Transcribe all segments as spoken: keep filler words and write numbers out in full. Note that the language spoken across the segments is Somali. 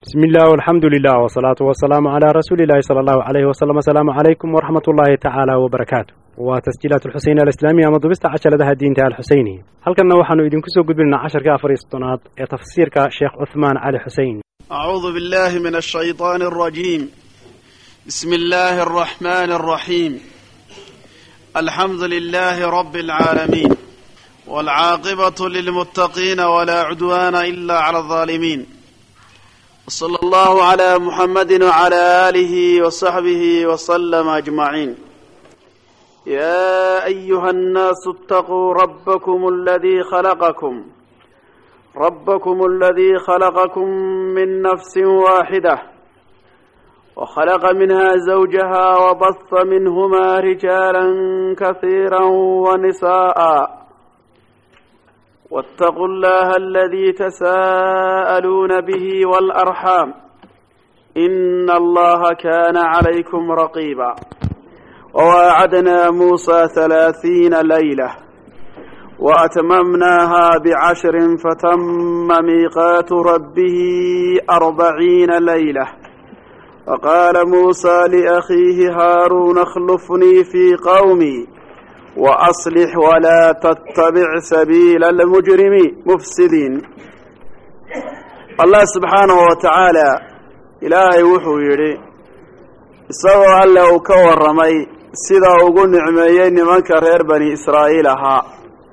بسم الله والحمد لله والصلاة والسلام على رسول الله صلى الله عليه وسلم. السلام عليكم ورحمة الله تعالى وبركاته. وتسجيلات الحسين الإسلامية مضبست عشر لها الدين تعالى الحسيني. هل كنا وحنو إذن كسو قد لنا عشر كافر استناد تفسير كشيخ عثمان علي حسين. أعوذ بالله من الشيطان الرجيم. بسم الله الرحمن الرحيم. الحمد لله رب العالمين والعاقبة للمتقين ولا عدوان إلا على الظالمين. صلى الله على محمد وعلى آله وصحبه وسلم أجمعين. يا أيها الناس اتقوا ربكم الذي خلقكم ربكم الذي خلقكم من نفس واحدة وخلق منها زوجها وبث منهما رجالا كثيرا ونساء واتقوا الله الذي تساءلون به والأرحام إن الله كان عليكم رقيبا. وواعدنا موسى ثلاثين ليلة وأتممناها بعشر فتم ميقات ربه أربعين ليلة. وقال موسى لأخيه هارون اخلفني في قومي وأصلح ولا تتبع سبيل المجرمين مفسدين. الله سبحانه وتعالى إلهي وحو يري isagoo alle uu ka warramay sida ugu nicmeeyey nimanka reer bani Israa'iil ahaa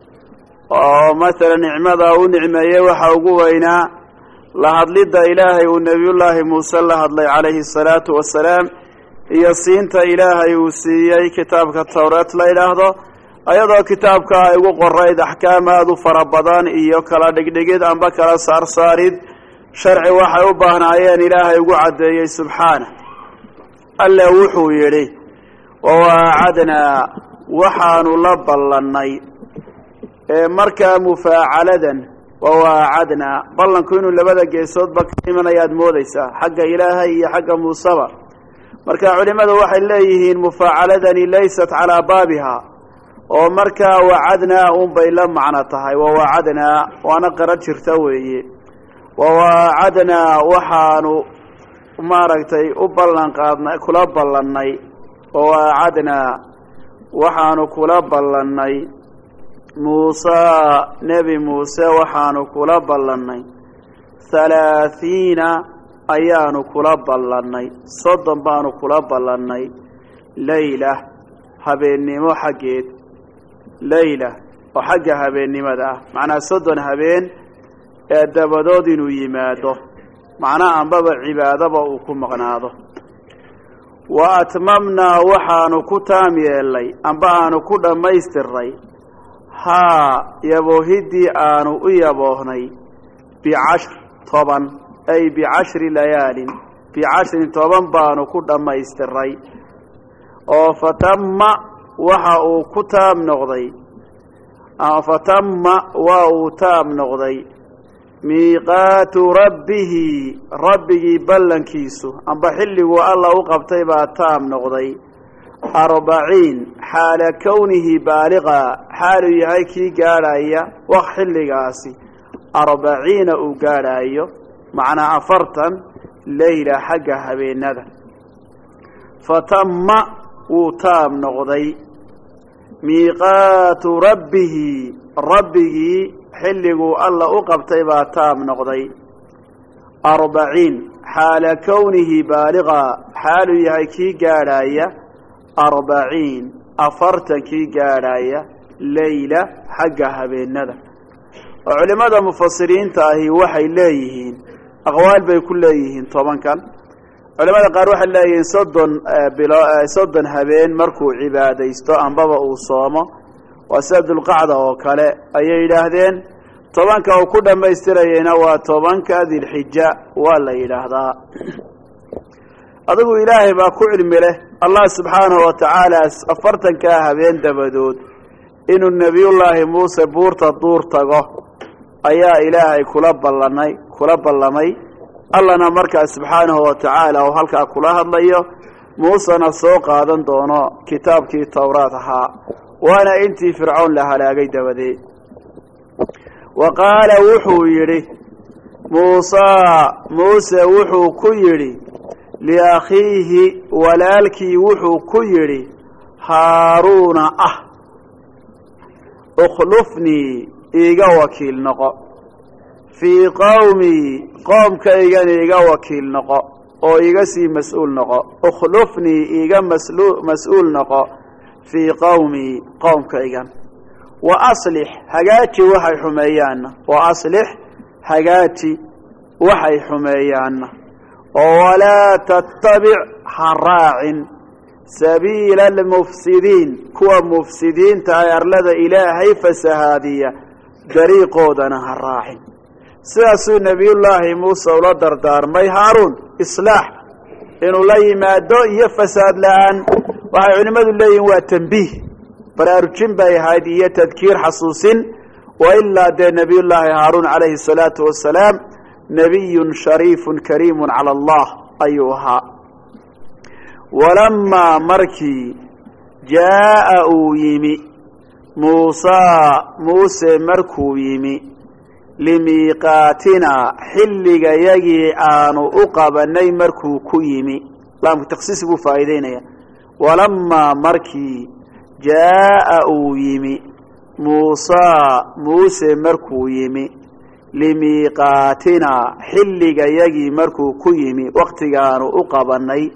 oo matala nicmada uu nicmeeyey waxa ugu weynaa la hadlida ilaahay uu nabiyullaahi Muuse la hadlay calayhi salaatu wassalaam iyo siinta ilaahay uu siiyey kitaabka Tawraat la yiraahdo ayadoo kitaabka ay ugu qorayd ahkaamaad u fara badan iyo kala dhigdhigid amba kala saarsaarid sharci waxay u baahnaayeen ilaahay ugu cadeeyay subxaanahu. alle wuxuu yidhi wawaacadnaa waxaanu la ballannay ee markaa mufaacaladan wawaacadnaa ballanku inuu labada geesoodba ka imanayaad moodaysaa xagga ilaahay iyo xagga muuseba. marka culimadu waxay leeyihiin mufaacaladani laysat calaa baabiha oo markaa wacadnaa unbay la macno tahay wawaacadnaa waana qarad jirta weeye. wawaacadnaa waxaanu maaragtay u ballan qaadnay kula ballannay wawaacadnaa waxaanu kula ballannay muusaa nebi muuse waxaanu kula ballannay halaathiina ayaanu kula ballannay soddon baanu kula ballannay leyla habeennimo xaggeed leyla oo xagga habeennimada ah macnaa soddon habeen ee dabadood inuu yimaado macnaa anbaba cibaadaba uu ku maqnaado. wa atmamnaa waxaanu ku taam yeelnay amba aanu ku dhammaystiray haa yaboohiddii aanu u yaboohnay bicashr toban ay bicashri layaalin bicashrin toban baanu ku dhammaystiray oo fatamma waxa uu ku taam noqday fatamma waa uu taam noqday miiqaatu rabbihi rabbigii ballankiisu amba xilliguu alla u qabtay baa taam noqday arbaciin xaala kownihi baaliqa xaaluu yahay kii gaadhaya waq xilligaasi arbaciina uu gaadhaayo macnaa afartan leyla xagga habeenada. fatamma wuu taam noqday miiqaatu rabbihi rabbigii xilliguu alla u qabtay baa taam noqday arbaciin xaala kownihi baaliqa xaaluu yahay kii gaadhaya arbaciin afartan kii gaadhaya leyla xagga habeenada. oo culimada mufasiriinta ahi waxay leeyihiin aqwaal bay ku leeyihiin tobankan. culimada qaar waxay leeyihiin soddon bilo soddon habeen markuu cibaadaysto ambaba uu soomo waa sida dulqacda oo kale ayay yidhaahdeen. tobanka uu ku dhammaystirayeyna waa tobanka dilxija waa la yidhaahdaa. adigu ilaahay baa ku cilmi leh allah subxaanahu wa tacaala afartankaa habeen dabadood inuu nebiyullaahi muuse buurta duur tago ayaa ilaahay kula ballanay kula ballamay. allana markaa subxaanahu wa tacaala uu halkaa kula hadlayo muusena soo qaadan doono kitaabkii tawraat ahaa waana intii fircoon la halaagay dabadeed. wa qaala wuxuu yidhi موسى موسى وحو كيري لأخيه ولالكي وحو كيري هارون أه اخلفني إيغا وكيل نقا في قومي قوم كإيغان إيغا وكيل نقا أو إيغا سي مسؤول نقا اخلفني إيغا مسؤول نقا في قومي قوم كإيغان وأصلح حاجاتي وحي حميانا وأصلح حاجاتي وحي حميانا ولا تتبع حراع سبيل المفسدين كوا مفسدين تاير لدى إلهي فسهادية دريقودنا حراع سياسو نبي الله موسى ولا دردار مي هارون إصلاح إنه لا يمادو يفساد لان وحي علمات الله هو تنبيه برارجين باي هادية تذكير حصوص وإلا دي نبي الله هارون عليه الصلاة والسلام نبي شريف كريم على الله أيها ولما مركي جاء يمي موسى موسى مركو يمي لميقاتنا حلق يجي آن أقبني مركو كيمي لام تخصيص بفايدين ولما مركي جاء يمي موسى موسى مركو يمي لميقاتنا حلق يجي مركو كيمي وقت كانوا أقبني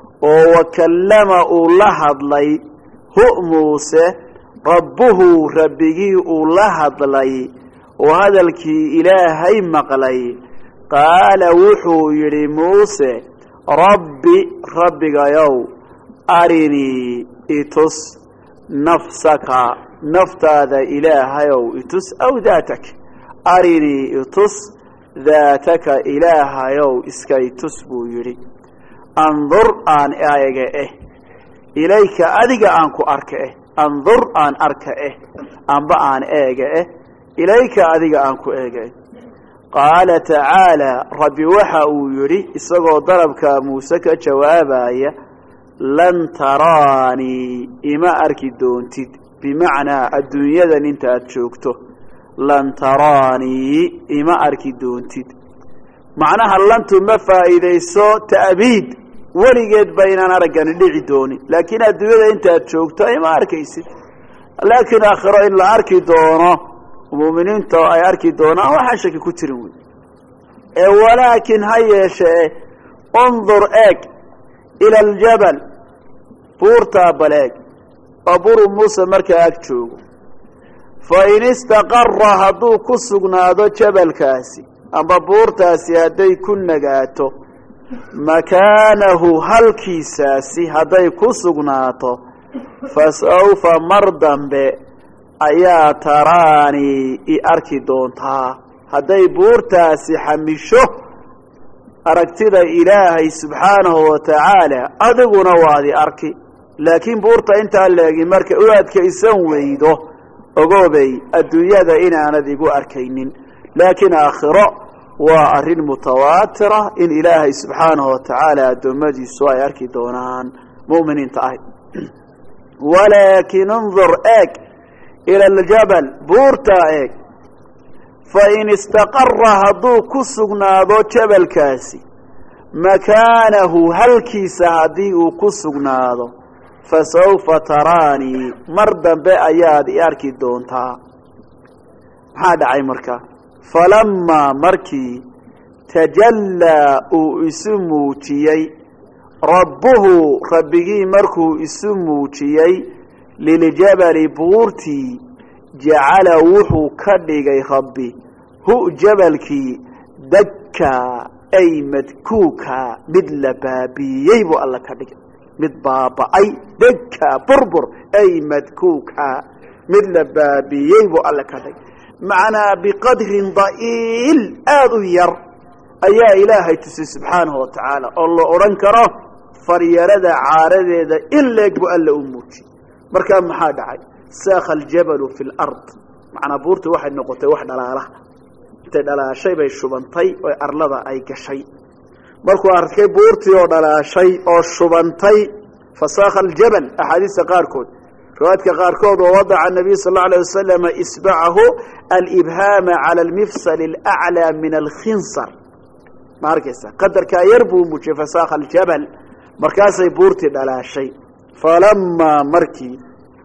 وكلم الله لي هو موسى ربه ربي الله لي وهذا الكي إلهي مقلي قال وحو يري موسى ربي ربك يو أرني إتس نفسك نفت هذا إلهي يو إتس أو ذاتك أرني إتس ذاتك إلهي يو إسكي تسبو يري انظر آن آيغا إيه إليك أدق آنكو أرك إيه انظر آن أرك إيه أنبا آن آيغا إيه إليك أدق آنكو آيغا إيه قال تعالى ربي وحاو يري إساقو ضربك موسى جوابا لن تراني إما أركي دونتد بمعنى الدنيا ذا انت أتشوكته لن تراني إما أركي دونتد معناها لن تمفى إذا يسو تأبيد ولقيت بيننا رجان اللي عدوني لكن الدنيا انت تشوكتها ما اركيست لكن اخر الا اركي دونا ومؤمنين تو اي اركي دونا وحشك كترون ولكن هيا شيء انظر اك الى الجبل بورتا بلاك ابور موسى مركا اك جوجو فإن استقر هدو كسغنادو جبل كاسي اما بورتاسي هدي كن نغاتو مكانه هلكي ساسي هدي كسغناتو فسوف مرضا بي ايا تراني اي اركي دونتا هدي بورتاسي حميشو اركتدا الهي سبحانه وتعالى ادغنا وادي اركي لكن بورتا انت اللي مركا اودك اسن ويدو اوغوبي الدنيا انا انا ديغو اركينين لكن اخره وأرين متواترة إن إلهي سبحانه وتعالى دمجي سواء يركي دونان مؤمنين تعالى ولكن انظر اك إلى الجبل بورتا اك فإن استقر هدو كسغنا دو جبل كاسي مكانه هلكي سهدي كسغنا دو فسوف تراني مردا بأياد يركي دونتا هذا عي مركا فلما مركي تجلى اسموتيي ربه ربي مركو اسموتيي للجبل بورتي جعل وحو كدغي ربي هو جبلكي دكا اي مدكوكا مثل بابيي بو الله كدغي مد بابا اي دكا بربر اي مدكوكا مثل بابيي بو الله كدغي معنا بقدر ضئيل أغير أي إلهي تسي سبحانه وتعالى الله أرنكره فريرد عارد إلا يجب ألا أموتي مركان محاد عاي ساخ الجبل في الأرض معنا بورت واحد نقطة واحد على له تدلا شيء بيشوبنتي وأرلضا أي كشيء مركو أركي بورتي ودلا شيء أو شوبنتي فساخ الجبل أحاديث قاركود riwaayadka qaarkood oo wadaca nabiy sal allahu alayh wasalam isbacahu alibhaama cala almifsal alaclaa min alkhinsar ma arkaysa qadarkaa yar buu muujiyey fasaakha aljabal markaasay buurtii dhalaashay falamaa markii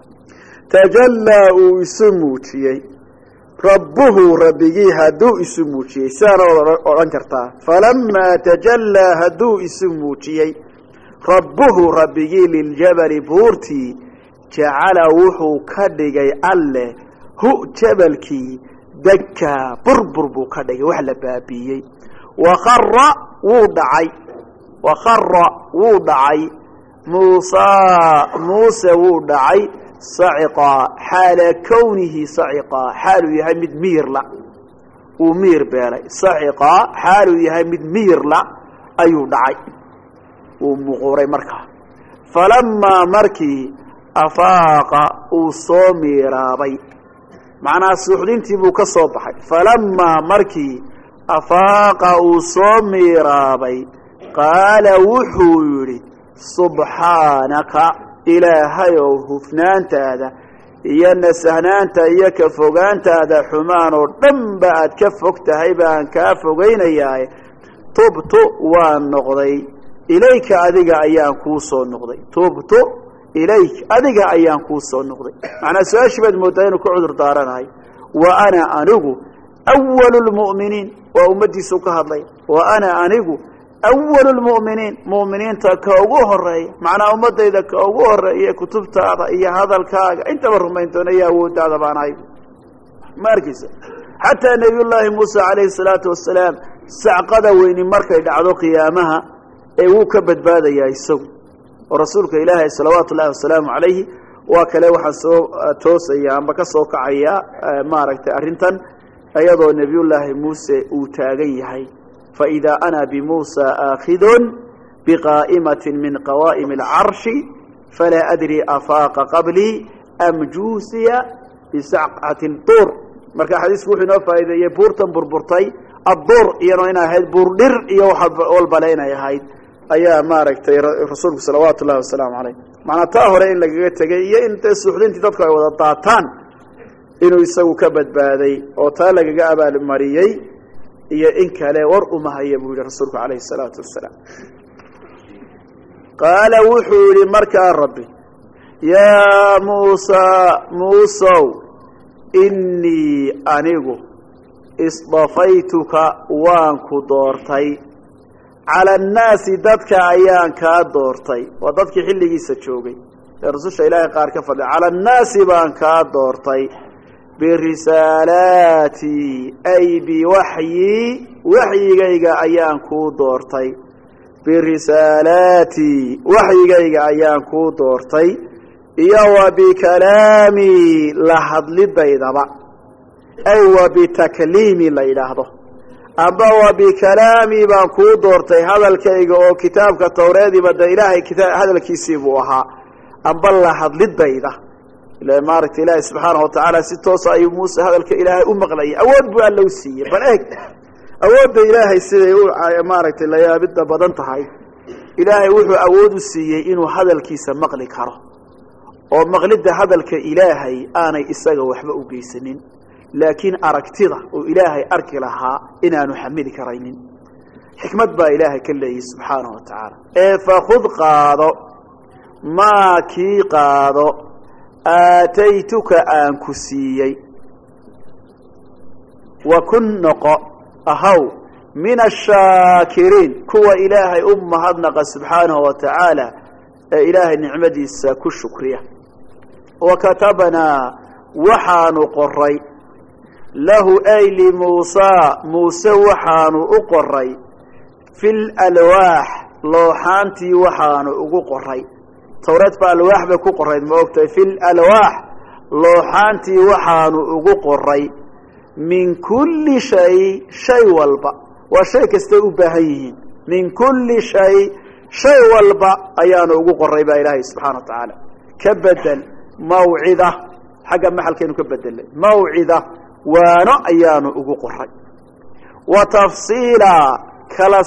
tajallaa uu isu muujiyey rabbuhu rabbigii hadduu isu muujiyey sidaana odhan kartaa falamaa tajallaa hadduu isu muujiyey rabbuhu rabbigii liljabali buurtii jacala wuxuu ka dhigay alle hu jabalkii dakkaa burbur buu ka dhigay wax la baabiiyey wakara wuu dhacay wakara wuu dhacay muusaa muuse wuu dhacay saciqaa xaala kownihi saciqaa xaaluu yahay mid miyirla uu miyir beelay saciqaa xaaluu yahay mid miyirla ayuu dhacay wuu muquuray markaa falamaa markii afaaqa uu soo miiraabay macnaha suuxdintii buu ka soo baxay falamaa markii afaaqa uu soo miiraabay qaala wuxuu yidhi subxaanaka ilaahayow hufnaantaada iyo nasahnaanta iyo ka fogaantaada xumaan oo dhanba aad ka fog tahay baan kaa fogaynayaaye tubtu waan noqday ilayka adiga ayaan kuu soo noqday tubtu ilayk adiga ayaan kuu soo noqday macnaa su-aashii baad mooddaa inuu ka cudur daaranahay wa ana anigu awalu lmu'miniin waa ummaddiisu ka hadlay wa ana anigu awalu lmu'miniin mu'miniinta ka ugu horeeya macnaa ummadayda ka ugu horeeya kutubtaada iyo hadalkaaga intaba rumayn doona iyo awooddaada baan ahay ma arkaysa xataa nabiyullaahi muuse calayhi salaatu wasalaam sacqada weyni markay dhacdo qiyaamaha ee wuu ka badbaadayaa isagu oo rasuulka ilaahay salawaatu ullahi wasalaamu calayhi waa kale waxaan soo toosaya amba ka soo kacaya maaragtay arrintan iyadoo nebiyullaahi muuse uu taagan yahay faidaa ana bimuusa aakhidun biqaa'imatin min qawaa'imi alcarshi falaa adri afaaqa qablii am juusiya bisacqati duur marka xadiisku wuxuu inoo faa'iideeyey buurtan burburtay adduur iyadoo inay ahayd buur dhir iyo wax walbale inay ahayd ayaa maaragtay rasuulku salawaatu ullahi wasalaamu calayh macnaa taa hore in lagaga tegey iyo in dee suuxdintii dadku ay wada daataan inuu isagu ka badbaaday oo taa lagaga abaalmariyey iyo in kale war uma haya buu yihi rasuulku calayhi salaatu wasalaam qaala wuxuu yihi markaa rabbi yaa muusaa muusow innii anigu isdafaytuka waan ku doortay cala annaasi dadka ayaan kaa doortay waa dadkii xilligiisa joogay ee rususha ilaahay qaar ka fadhiya cala annaasi baan kaa doortay birisaalaatii ay biwaxyii waxyigayga ayaan kuu doortay birisaalaatii waxyigayga ayaan kuu doortay iyo wa bikalaamii la hadlidaydaba ay wa bitakliimi la yidhaahdo amba wa bikalaamii baan kuu doortay hadalkayga oo kitaabka tawreediiba de ilaahay kita hadalkiisii buu ahaa amba la hadlidayda ila maaragta ilaahay subxaanahu watacaala si toosa ayuu muuse hadalka ilaahay u maqlayay awood buu alla u siiyey bal eeg awoodda ilaahay siday u maaragtay layaabidda badan tahay ilaahay wuxuu awood u siiyey inuu hadalkiisa maqli karo oo maqlidda hadalka ilaahay aanay isaga waxba u geysanin laakiin aragtida oo ilaahay arki lahaa inaanu xamili karaynin xikmad baa ilaahay ka leeyahy subxaanahu wa tacaala ee fakud qaado maa kii qaado aataytuka aan ku siiyey wa kun noqo ahaw min ashaakiriin kuwa ilaahay u mahadnaqa subxaanahu wa tacaala ee ilaahay nicmadiisa ku shukriya wa katabnaa waxaanu qoray lahu ay limuusaa muuse waxaanu u qoray fi lalwaax looxaantii waxaanu ugu qoray tawreed ba alwaax bay ku qorayd ma ogtahay fi lalwaax looxaantii waxaanu ugu qoray min kulli shay shay walba waa shay kastay u baahan yihiin min kulli shay shay walba ayaanu ugu qoray baa ilaahay subxana wa tacaala ka bedel mawcida xagga maxalkeenu ka bedelay mawcida waano ayaanu ugu qoray wa tafsiila kala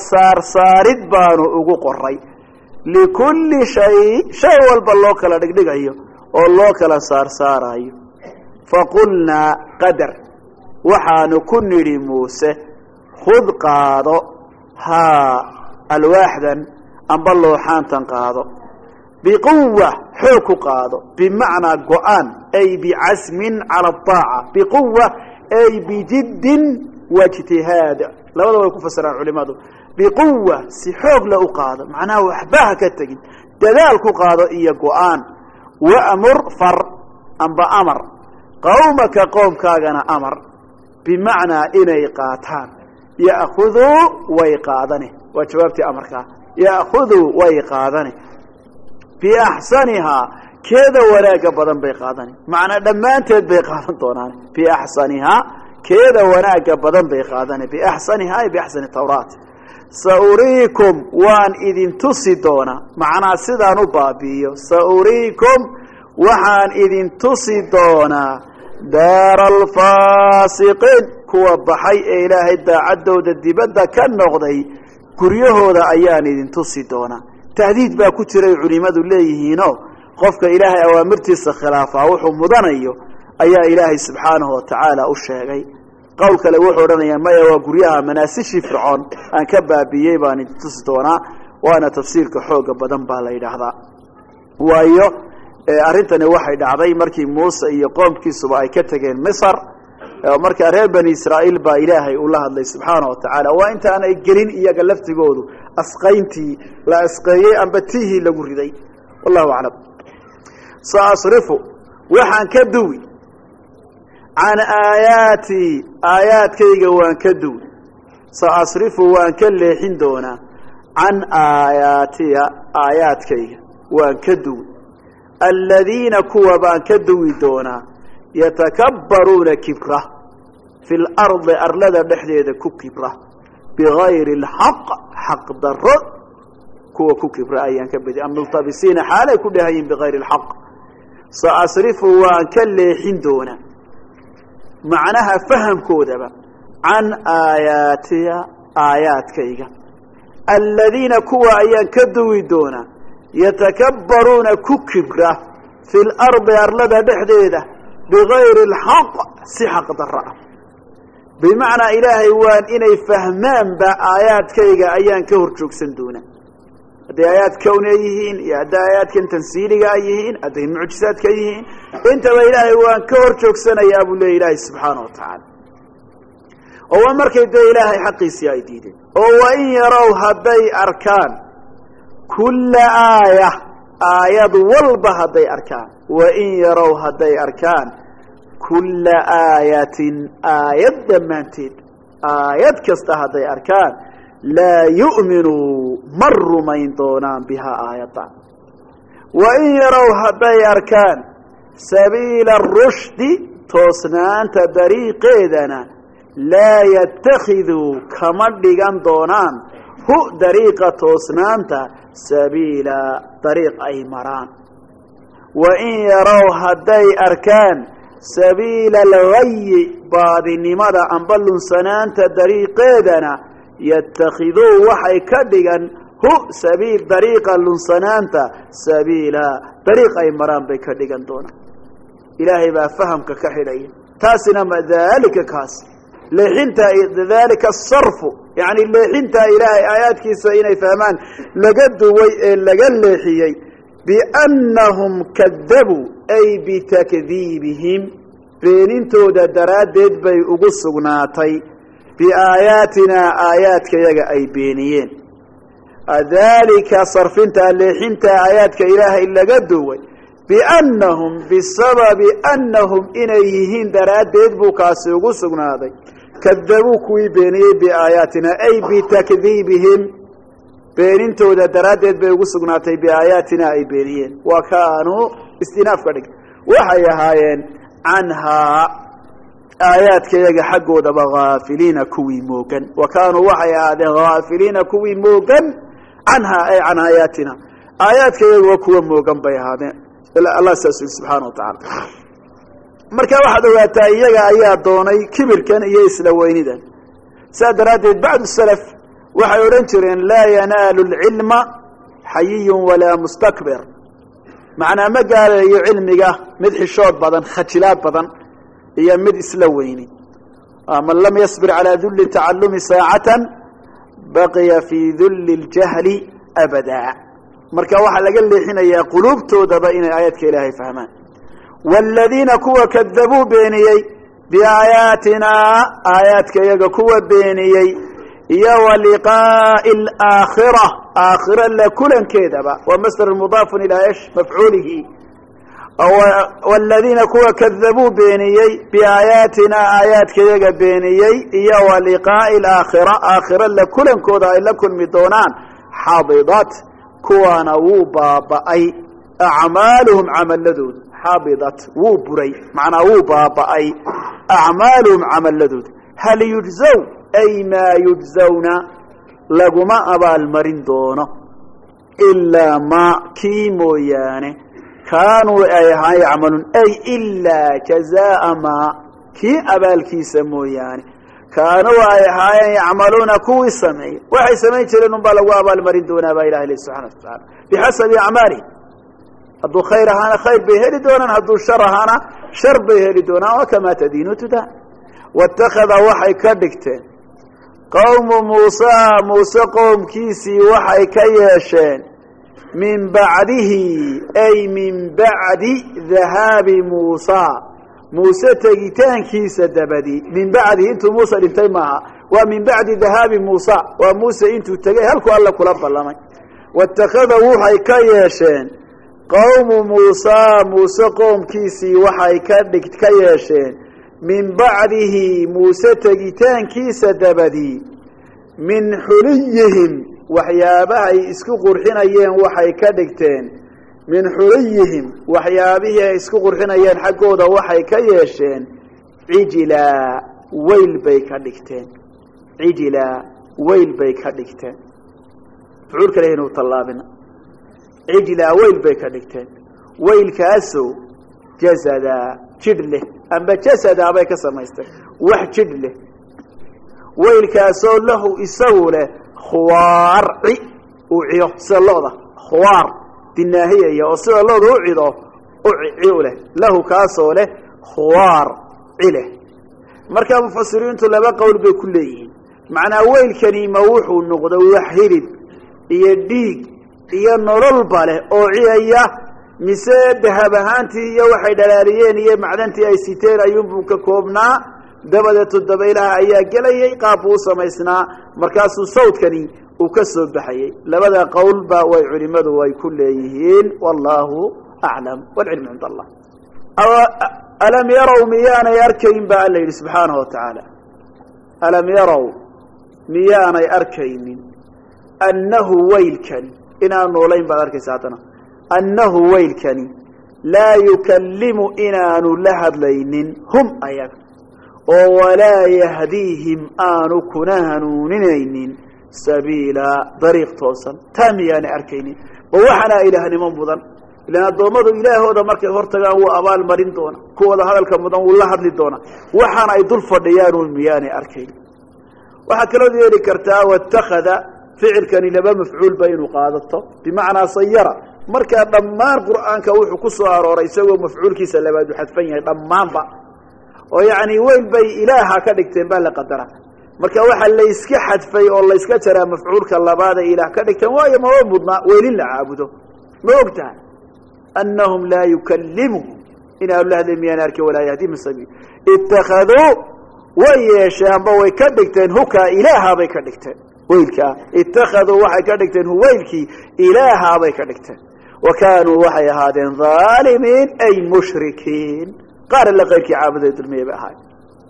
saarsaarid baanu ugu qoray likulli shay shay walba loo kala dhigdhigayo oo loo kala saarsaarayo faqulnaa qadar waxaanu ku nidhi muuse khud qaado haa alwaaxdan amba looxaantan qaado biquwa xoog ku qaado bimacnaa go-aan ay bicasmin cala aaaca biquwa ay bijiddin waijtihaad labada way ku fasiraan culimadu biquwa si xoog la u qaado macnaha waxba ha ka tegin dadaal ku qaado iyo go-aan wamur far amba amar qawmaka qoomkaagana amar bimacnaa inay qaataan ya'khuduu way qaadane waa jawaabtii amarkaa ya'khuduu way qaadane biaxsanihaa keeda wanaagga badan bay qaadane macnaa dhammaanteed bay qaadan doonaan biaxsanihaa keeda wanaagga badan bay qaadane biaxsanihaa biaxsani tawraat sauriikum waan idin tusi doonaa macnaa sidaan u baabi'iyo sauriikum waxaan idin tusi doonaa daara alfaasiqiin kuwa baxay ee ilaahay daacaddooda dibadda ka noqday guryahooda ayaan idin tusi doonaa tahdiid baa ku jiray culimadu leeyihiinoo qofka ilaahay awaamirtiisa khilaafaa wuxuu mudanayo ayaa ilaahay subxaanahu watacaala u sheegay qowl kale wuxuu odhanayaa maya waa guryaha manaasishii fircoon aan ka baabiyey baan idin tusi doonaa waana tafsiirka xooga badan baa la yidhaahdaa waayo arrintani waxay dhacday markii muuse iyo qoomkiisuba ay ka tegeen misr markaa reer bani israa'iil baa ilaahay ula hadlay subxaana wa tacaala waa intaanay gelin iyaga laftigoodu asqayntii la asqeeyey amba tihii lagu riday wallahu aclam saasrifu waxaan ka duwi can aayaatii aayaadkayga waan ka duwi saasrifu waan ka leexin doonaa can aayaatiya aayaadkayga waan ka duwi aladiina kuwa baan ka duwi doonaa yatakabbaruuna kibra fi lardi arlada dhexdeeda ku kibra bigayri alxaq xaq daro kuwa ku kibra ayaan ka bedi multabisiina xaalay ku dhahayiin bigayri alxaq saasrifu waan ka leexin doonaa macnaha fahamkoodaba can aayaatiya aayaadkayga aladiina kuwa ayaan ka duwi doonaa yatakabbaruuna ku kibra fi lardi arlada dhexdeeda bigayri alxaq si xaq daro ah bimacnaa ilaahay waan inay fahmaanba aayaadkayga ayaan ka hor joogsan doonaa hadday aayaad kowniya yihiin iyo hadday aayaadkan tansiiliga ay yihiin hadday mucjizaadka yihiin intaba ilaahay waan ka hor joogsanayaa buu leeya ilaahay subxaana wa tacaala oo waa markay dee ilaahay xaqiisii ay diideen oo wain yarow hadday arkaan kulla aaya aayad walba hadday arkaan wain yarow hadday arkaan kulla aayatin aayad dhammaanteed aayad kasta hadday arkaan laa yu'minuu ma rumayn doonaan bihaa aayadda wain yarow hadday arkaan sabiila arushdi toosnaanta dariiqeedana laa yattakhiduu kama dhigan doonaan hu dariiqa toosnaanta sabiila dariiq ay maraan wain yarow hadday arkaan sabiila algayi baadinimada amba lunsanaanta dariiqeedana yattakhiduu waxay ka dhigan hu sabiil dariiqa lunsanaanta sabiila dariiq ay maraan bay ka dhigan doonaan ilaahay baa fahamka ka xidhaya taasina ma daalika kaas leexintaa dalika asarfu yani leexintaa ilaahay aayaadkiisa inay fahmaan laga duway ee laga leexiyey biannahum kadabuu ay bitakdiibihim beenintooda daraaddeed bay ugu sugnaatay biaayaatinaa aayaadkayaga ay beeniyeen dalika sarfintaa leexintaa aayaadka ilaahay laga duway biannahum bisababi annahum inay yihiin daraaddeed buu kaasi ugu sugnaaday kadabuu kuwii beeniyey biaayaatina ay bitakdiibihim beenintooda daraaddeed bay ugu sugnaatay biaayaatina ay beeniyeen wa kaanuu istinaaf ka dhig waxay ahaayeen canhaa aayaadkayaga xaggoodaba haafiliina kuwii moogan wa kaanuu waxay ahaadeen haafiliina kuwii moogan canhaa ay can aayaatina aayaadkayaga waa kuwa moogan bay ahaadeen allah saas uli subxaana wa tacaala marka waxaad ogaataa iyaga ayaa doonay kibirkan iyo isla weynidan saa daraaddeed bacdu salaf waxay odhan jireen laa yanaalu alcilma xayiyun walaa mustakbir macnaa ma gaarayo cilmiga mid xishood badan khajilaad badan iyo mid isla weyni man lam yasbir calaa dulli tacallumi saacatan baqiya fii dulli اljahli abadaa marka waxaa laga leexinayaa quluubtoodaba inay aayaadka ilaahay fahmaan waaladiina kuwa kadabuu beeniyey biaayaatinaa aayaadka iyaga kuwa beeniyey iyo waliqaa'i alaakhira aakhira la kulankeedaba waa masdar mudaafun ilaa esh mafcuulihi waaladiina kuwa kadabuu beeniyey biaayaatinaa aayaadka iyaga beeniyey iyo waliqaa'i alaakhira aakhira la kulankooda ay la kulmi doonaan xabidat kuwaana wuu baaba'ay acmaaluhum camaladooda xabidat wuu buray macnaa wuu baaba'ay acmaaluhum camaladooda hal yujzaw ay maa yujzawna laguma abaalmarin doono ilaa maa kii mooyaane kaanuu ay ahaan yacmaluun ay ilaa jazaa'a maa kii abaalkiisa mooyaane kaanuu ay ahaayeen yacmaluuna kuwii sameeyey waxay samayn jireen un baa lagu abaalmarin doonaa baa ilahi subxana wa tacaala bixasabi acmaalihi hadduu khayr ahaana khayr bay heli doonaan hadduu shar ahaana shar bay heli doonaan oo kamaa tadiinu tudaa waitakada waxay ka dhigteen qowmu muusaa muuse qowmkiisii waxay ka yeesheen min bacdihi ay min bacdi dahaabi muusaa muuse tegitaankiisa dabadii min bacdihi intuu muuse dhintay maaha waa min bacdi dahaabi muusa waa muuse intuu tegay halkuu alla kula ballamay waitakada waxay ka yeesheen qowmu muusaa muuse qoomkiisii waxay ka dhig ka yeesheen min bacdihi muuse tegitaankiisa dabadii min xuliyihim waxyaabahay isku qurxinayeen waxay ka dhigteen min xuliyihim waxyaabihii ay isku qurxinayeen xaggooda waxay ka yeesheen cijilaa weyl bay ka dhigteen cijilaa weyl bay ka dhigteen fucuul kale inuu tallaabina cijlaa weyl bay ka dhigteen weylkaasoo jasadaa jidh leh amba jasadaa bay ka samaystay wax jidh leh weylkaasoo lahu isagu leh khuwaarci uu ciyo sida looda khuwaar dinaahiyaya oo sida looda u cido u ciyo leh lahu kaasoo leh khuwaar cileh markaa mufasiriintu laba qowl bay ku leeyihiin macnaa weylkani ma wuxuu noqdo wax hilib iyo dhiig iyo nololba leh oo ciyaya mise dahab ahaantii iyo waxay dhalaaliyeen iyo macdantii ay siteen ayuunbuu ka koobnaa dabadeed toddobaylaha ayaa gelayay qaab buu u samaysnaa markaasuu sawdkani uu ka soo baxayey labada qowlba way culimadu ay ku leeyihiin wallaahu aclam waalcilmu cinda allah alam yarow miyaanay arkayn ba alla yidhi subxaanahu watacaala alam yarow miyaanay arkaynin annahu weylkani inaan noolayn baad arkaysa haddana annahu weylkani laa yukallimu inaanu la hadlaynin hum ayaga oo walaa yahdiihim aanu kuna hanuuninaynin sabiila dariiq toosan taa miyaanay arkaynin ba waxaanaa ilaahnimo mudan ilaan addoommadu ilaahooda markay hortagaan wuu abaal marin doona kuwooda hadalka mudan wuu la hadli doonaa waxaana ay dul fadhiyaanuun miyaanay arkaynin waxaa kaloo yeeli kartaa watakada ficilkani laba mafcuulba inuu qaadato bimacnaa sayara markaa dhammaan qur'aanka wuxuu ku soo arooray isagoo mafcuulkiisa labaad u xadfan yahay dhammaanba oo yacni weyl bay ilaaha ka dhigteen baa la qadara marka waxaa layska xadfay oo layska jaraa mafcuulka labaada ilaah ka dhigteen waayo mama mudnaa weylin la caabudo ma og tahay annahum laa yukallimuhum inaanu la hadlay miyaan arki walaa yahdihim sabiil ittakhaduu way yeesheenba way ka dhigteen hukaa ilaahabay ka dhigteen weylkaa ittakhaduu waxay ka dhigteen huweylkii ilaahaabay ka dhigteen wa kaanuu waxay ahaadeen dhaalimiin ay mushrikiin qaar alla qayrkii caabuday dulmiye bay ahaay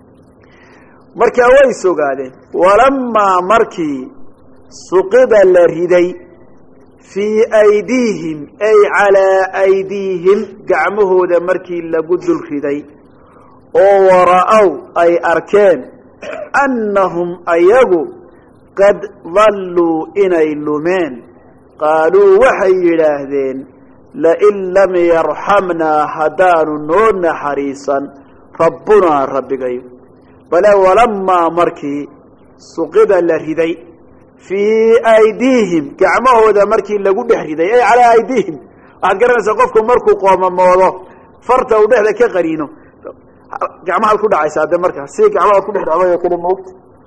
markaa way sogaadeen walamaa markii suqida la riday fii aydiihim ay calaa aydiihim gacmahooda markii lagu dul riday oo wara'ow ay arkeen annahum ayagu qad dalluu inay lumeen qaaluu waxay yidhaahdeen lain lam yarxamnaa haddaanu noo naxariisan rabbunaa rabbigayo bale walamaa markii suqida la riday fii aydiihim gacmahooda markii lagu dhex riday ay calaa aydiihim أقرأ سقفكم مركو قوم موضوع فرت ودحد كقرينه جماعة كل عيسى هذا مركز سيك جماعة كل واحد عماية كل موت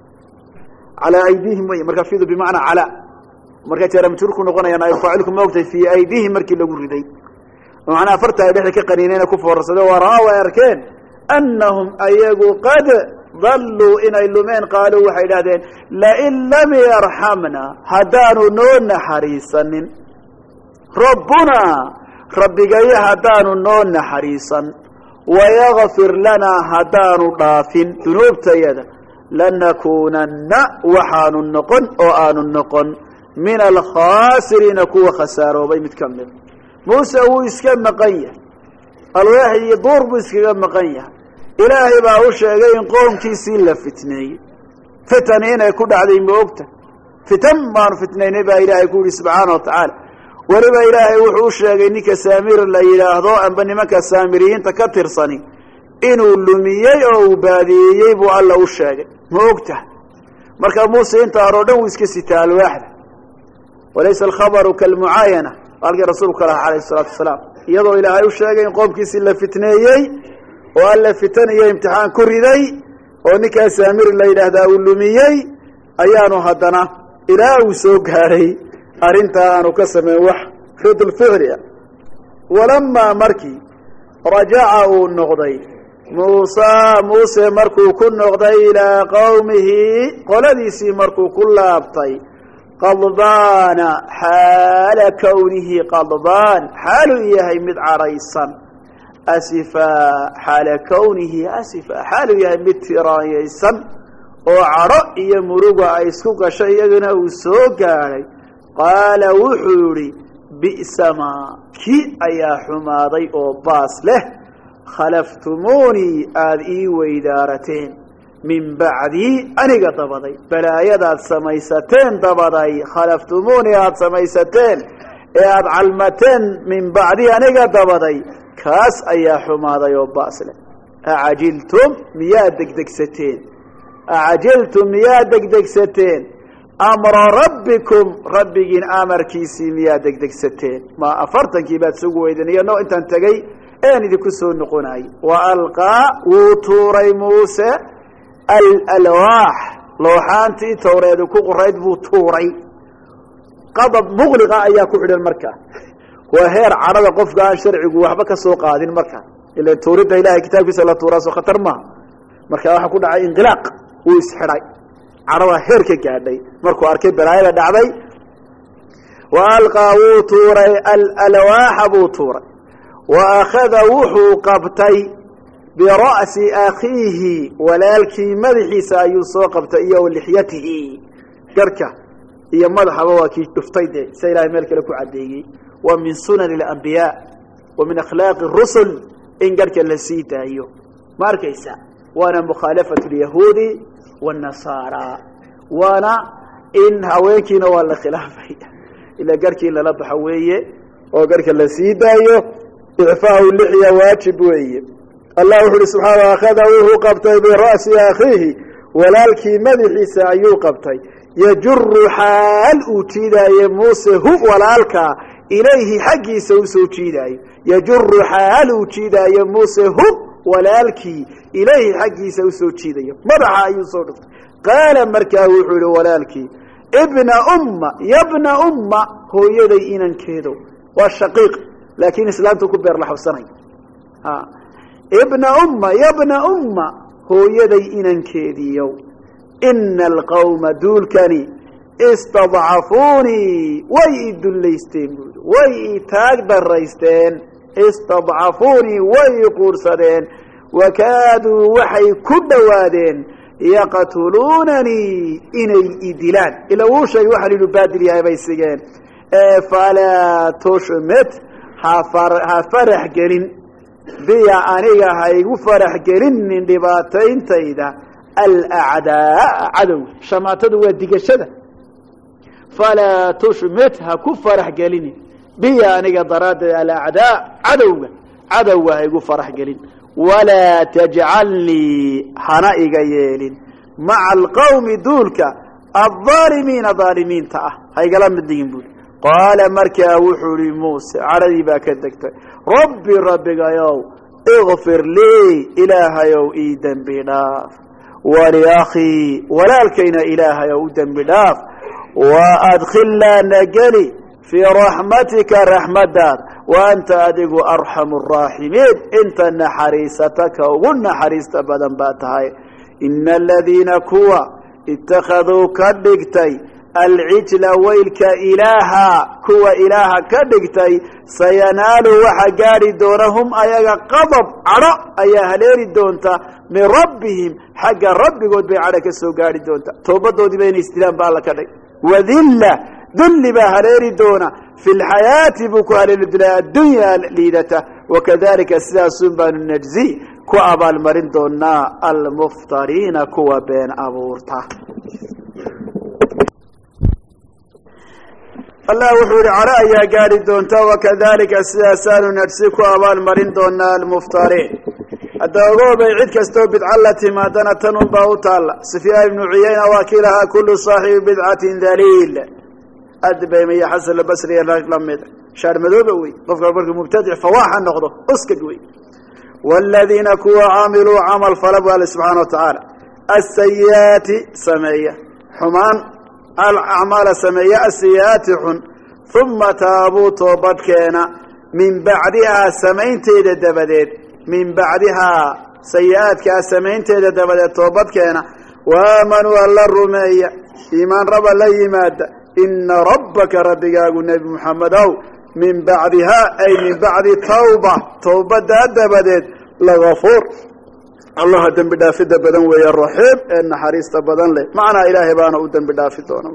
على أيديهم مركز فيه بمعنى على مركز ترى متركوا نقول أنا يفعلكم موت في أيديهم مركز لو جردي وأنا فرت ودحد كقرينين كفر رسله وراء ويركين أنهم أيقوا قد ظلوا إن اللمين قالوا وحيدادين لئن لم يرحمنا هدان نون حريصا ربنا ربي جاي هدان نون حريصا ويغفر لنا هدان ضافين ذنوب تيدا لنكونن وحان النقن وآن النقن من الخاسرين كو خسارة وبي متكمل موسى هو إسكام مقية الواحد يدور بإسكام مقية إلهي باهو شاقين قوم كيسين لفتنين فتنين يكون عليهم بوقته فتن ما فتنين با إلهي يقول سبحانه وتعالى ولبا إلهي وحوش شاقين كسامير اللي إلهضو أن بني مكا سامريين تكتر صني إنو اللميي أو باديي بو الله وشاقين بوقته مركب موسى انت أرودون ويسكسيتا الواحد وليس الخبر كالمعاينة قال رسولك الله عليه الصلاة والسلام يضو إلهي وشاقين قوم كيسين لفتنين وألا فتن iyo imtixaan ku riday oo ninka saamir la yiraahdo ulumiyay ayaanu hadana ilaa uu soo gaaray arinta aanu ka sameeyay wax fidil ficliya walamma markii raja'a uu noqday Musa Musa markuu ku noqday ila qawmihi qoladiisi markuu ku laabtay qadbana hala kawnihi qadban halu yahay mid caraysan أسفا حال كونه أسفا حال يهمت رايسا وعرأ يمرق أيسوك شيئا وسوك علي قال وحوري بئس ما كي أيا حماضي أو باس له خلفتموني آذي وإدارتين من بعدي أني قطبضي بلا يداد سميستين طبضي خلفتموني آذ سميستين آذ علمتين من بعدي أني قطبضي كاس أيا حماضة يوباسلة أعجلتم ميادك دكستين أعجلتم ميادك دكستين أمر ربكم ربكين أمر كيسي ميادك دكستين ما أفرتن كيبات سوقوا إذن ينو انت انتقي اين دي كسون نقوناي وألقى وطوري موسى الألواح لوحانتي توريدو كقريد بوطوري قضب مغلقة أيا كحل المركة وهير عرض قف قال شرعي وحبك السوق هذه المركة اللي تورد إلهي كتاب صلى تراث وخطر ما مركة واحد كنا على انطلاق ويسحري عرض هير كقاعدي مركو أركب براية دعبي وألقى وطوري الألواح بوطوري وأخذ وحو قبتي برأس أخيه ولالكي مدحي سايوسو قبتي ولحيته قركة هي مدح بواكي تفتيدي سيلا ملك لكو عديقي ومن سنن الأنبياء ومن أخلاق الرسل إن قرك اللسيتا أيوه ماركيسا وانا مخالفة اليهود والنصارى وانا إن هواكينا ولا خلافي إلا قرك إلا لبحوية وقرك اللسيتا أيوه إعفاء اللحية واجب ويه الله سبحانه أخذه وهو قبطي برأس أخيه ولالكي مدحي سايو قبطي يجر حال أوتيدا يموسى هو ولالكا إليه حقي سوسو تشيداي يجر حال وتشيدا يا موسى هو ولالكي إليه حقي سوسو تشيداي مرعى يصور قال مركا وحول ولالكي ابن أمة يا ابن أمة هو يدي إنن كيدو والشقيق لكن إسلامته كبير لحو سنين ها ابن أمة يا ابن أمة هو يدي إنن كيديو إن القوم دول كاني استضعفوني ويدوا الليستين ويتاق دريستين استضعفوني ويقرصدين وكادوا وحي كدوادين يقتلونني إني إدلان إلا وشي وحي لبادر يا بيسيجين فلا تشمت هفرح قلن بيا أنيها هايقو فرح قلن اندباتين تيدا الأعداء عدو شماتدو ودقشده فلا تشمتها كفرح قلني بيا أنيها ضراد الأعداء عدو عدو هايقو فرح قلن ولا تجعلني حنائق يالين مع القوم دولك الظالمين ظالمين تأه هاي قلان بدين بول qaala markaa wuxuu ihi muuse cadhadii baa ka degtay rabbi rabbigayow ikfir lii ilaahayow ii dembi dhaaf waliakhii walaalkayna ilaahayow u dembi dhaaf wa adkhilnaa nageli fii raxmatika raxmadaad wa anta adigu arxamu araaximiin inta naxariisataka ugu naxariista badan baa tahay ina aladiina kuwa ittakhaduu ka dhigtay alcijla waylka ilaaha kuwa ilaaha ka dhigtay sayanaalu waxa gaadhi doona hum ayaga qadab cadho ayaa haleeli doonta min rabbihim xagga rabbigood bay cadho ka soo gaadhi doonta toobadoodii ba inay isdilaan ba alla ka dhig wadilla dulli baa haleeli doona fi lxayaati buu ku haleeli doonaa addunyaa liidata wakadalika sidaasun baanu najzi ku abaalmarin doonaa almuftariina kuwa been abuurta allah wuxuu yihi cadho ayaa gaadhi doonta wakadalika sidaasaanu najsi ku abaalmarin doonaa almuftariin hadda ogoobay cid kastoo bidca la timaadana tan un baa u taalla sufyaan ibnu cuyayna waa kii lahaa kullu saaxibi bidcatin daliil adbaymiyo xasan albasri lamid shaar madooba wey qofka markuu mubtadic fawaaxa noqdo uskag wey waaladiina kuwa caamiluu camal fala bu alle subxaana wa tacaala asayiaati sameeya xumaan alacmaala sameeya asayiaati xun uma taabuu toobadkeena min bacdihaa samaynteeda dabadeed min bacdihaa sayi-aadkaa samaynteeda dabadeed toobadkeena waamanuu alla rumeeya iimaan raba la yimaada ina rabbaka rabbigaagu nebi muxamedow min bacdihaa ay min bacdi tawba towbadaa dabadeed lagafuur allaha dembi dhaafida badan weeye raxiim ee naxariista badan leh macnaa ilaahay baana u dembi dhaafi doona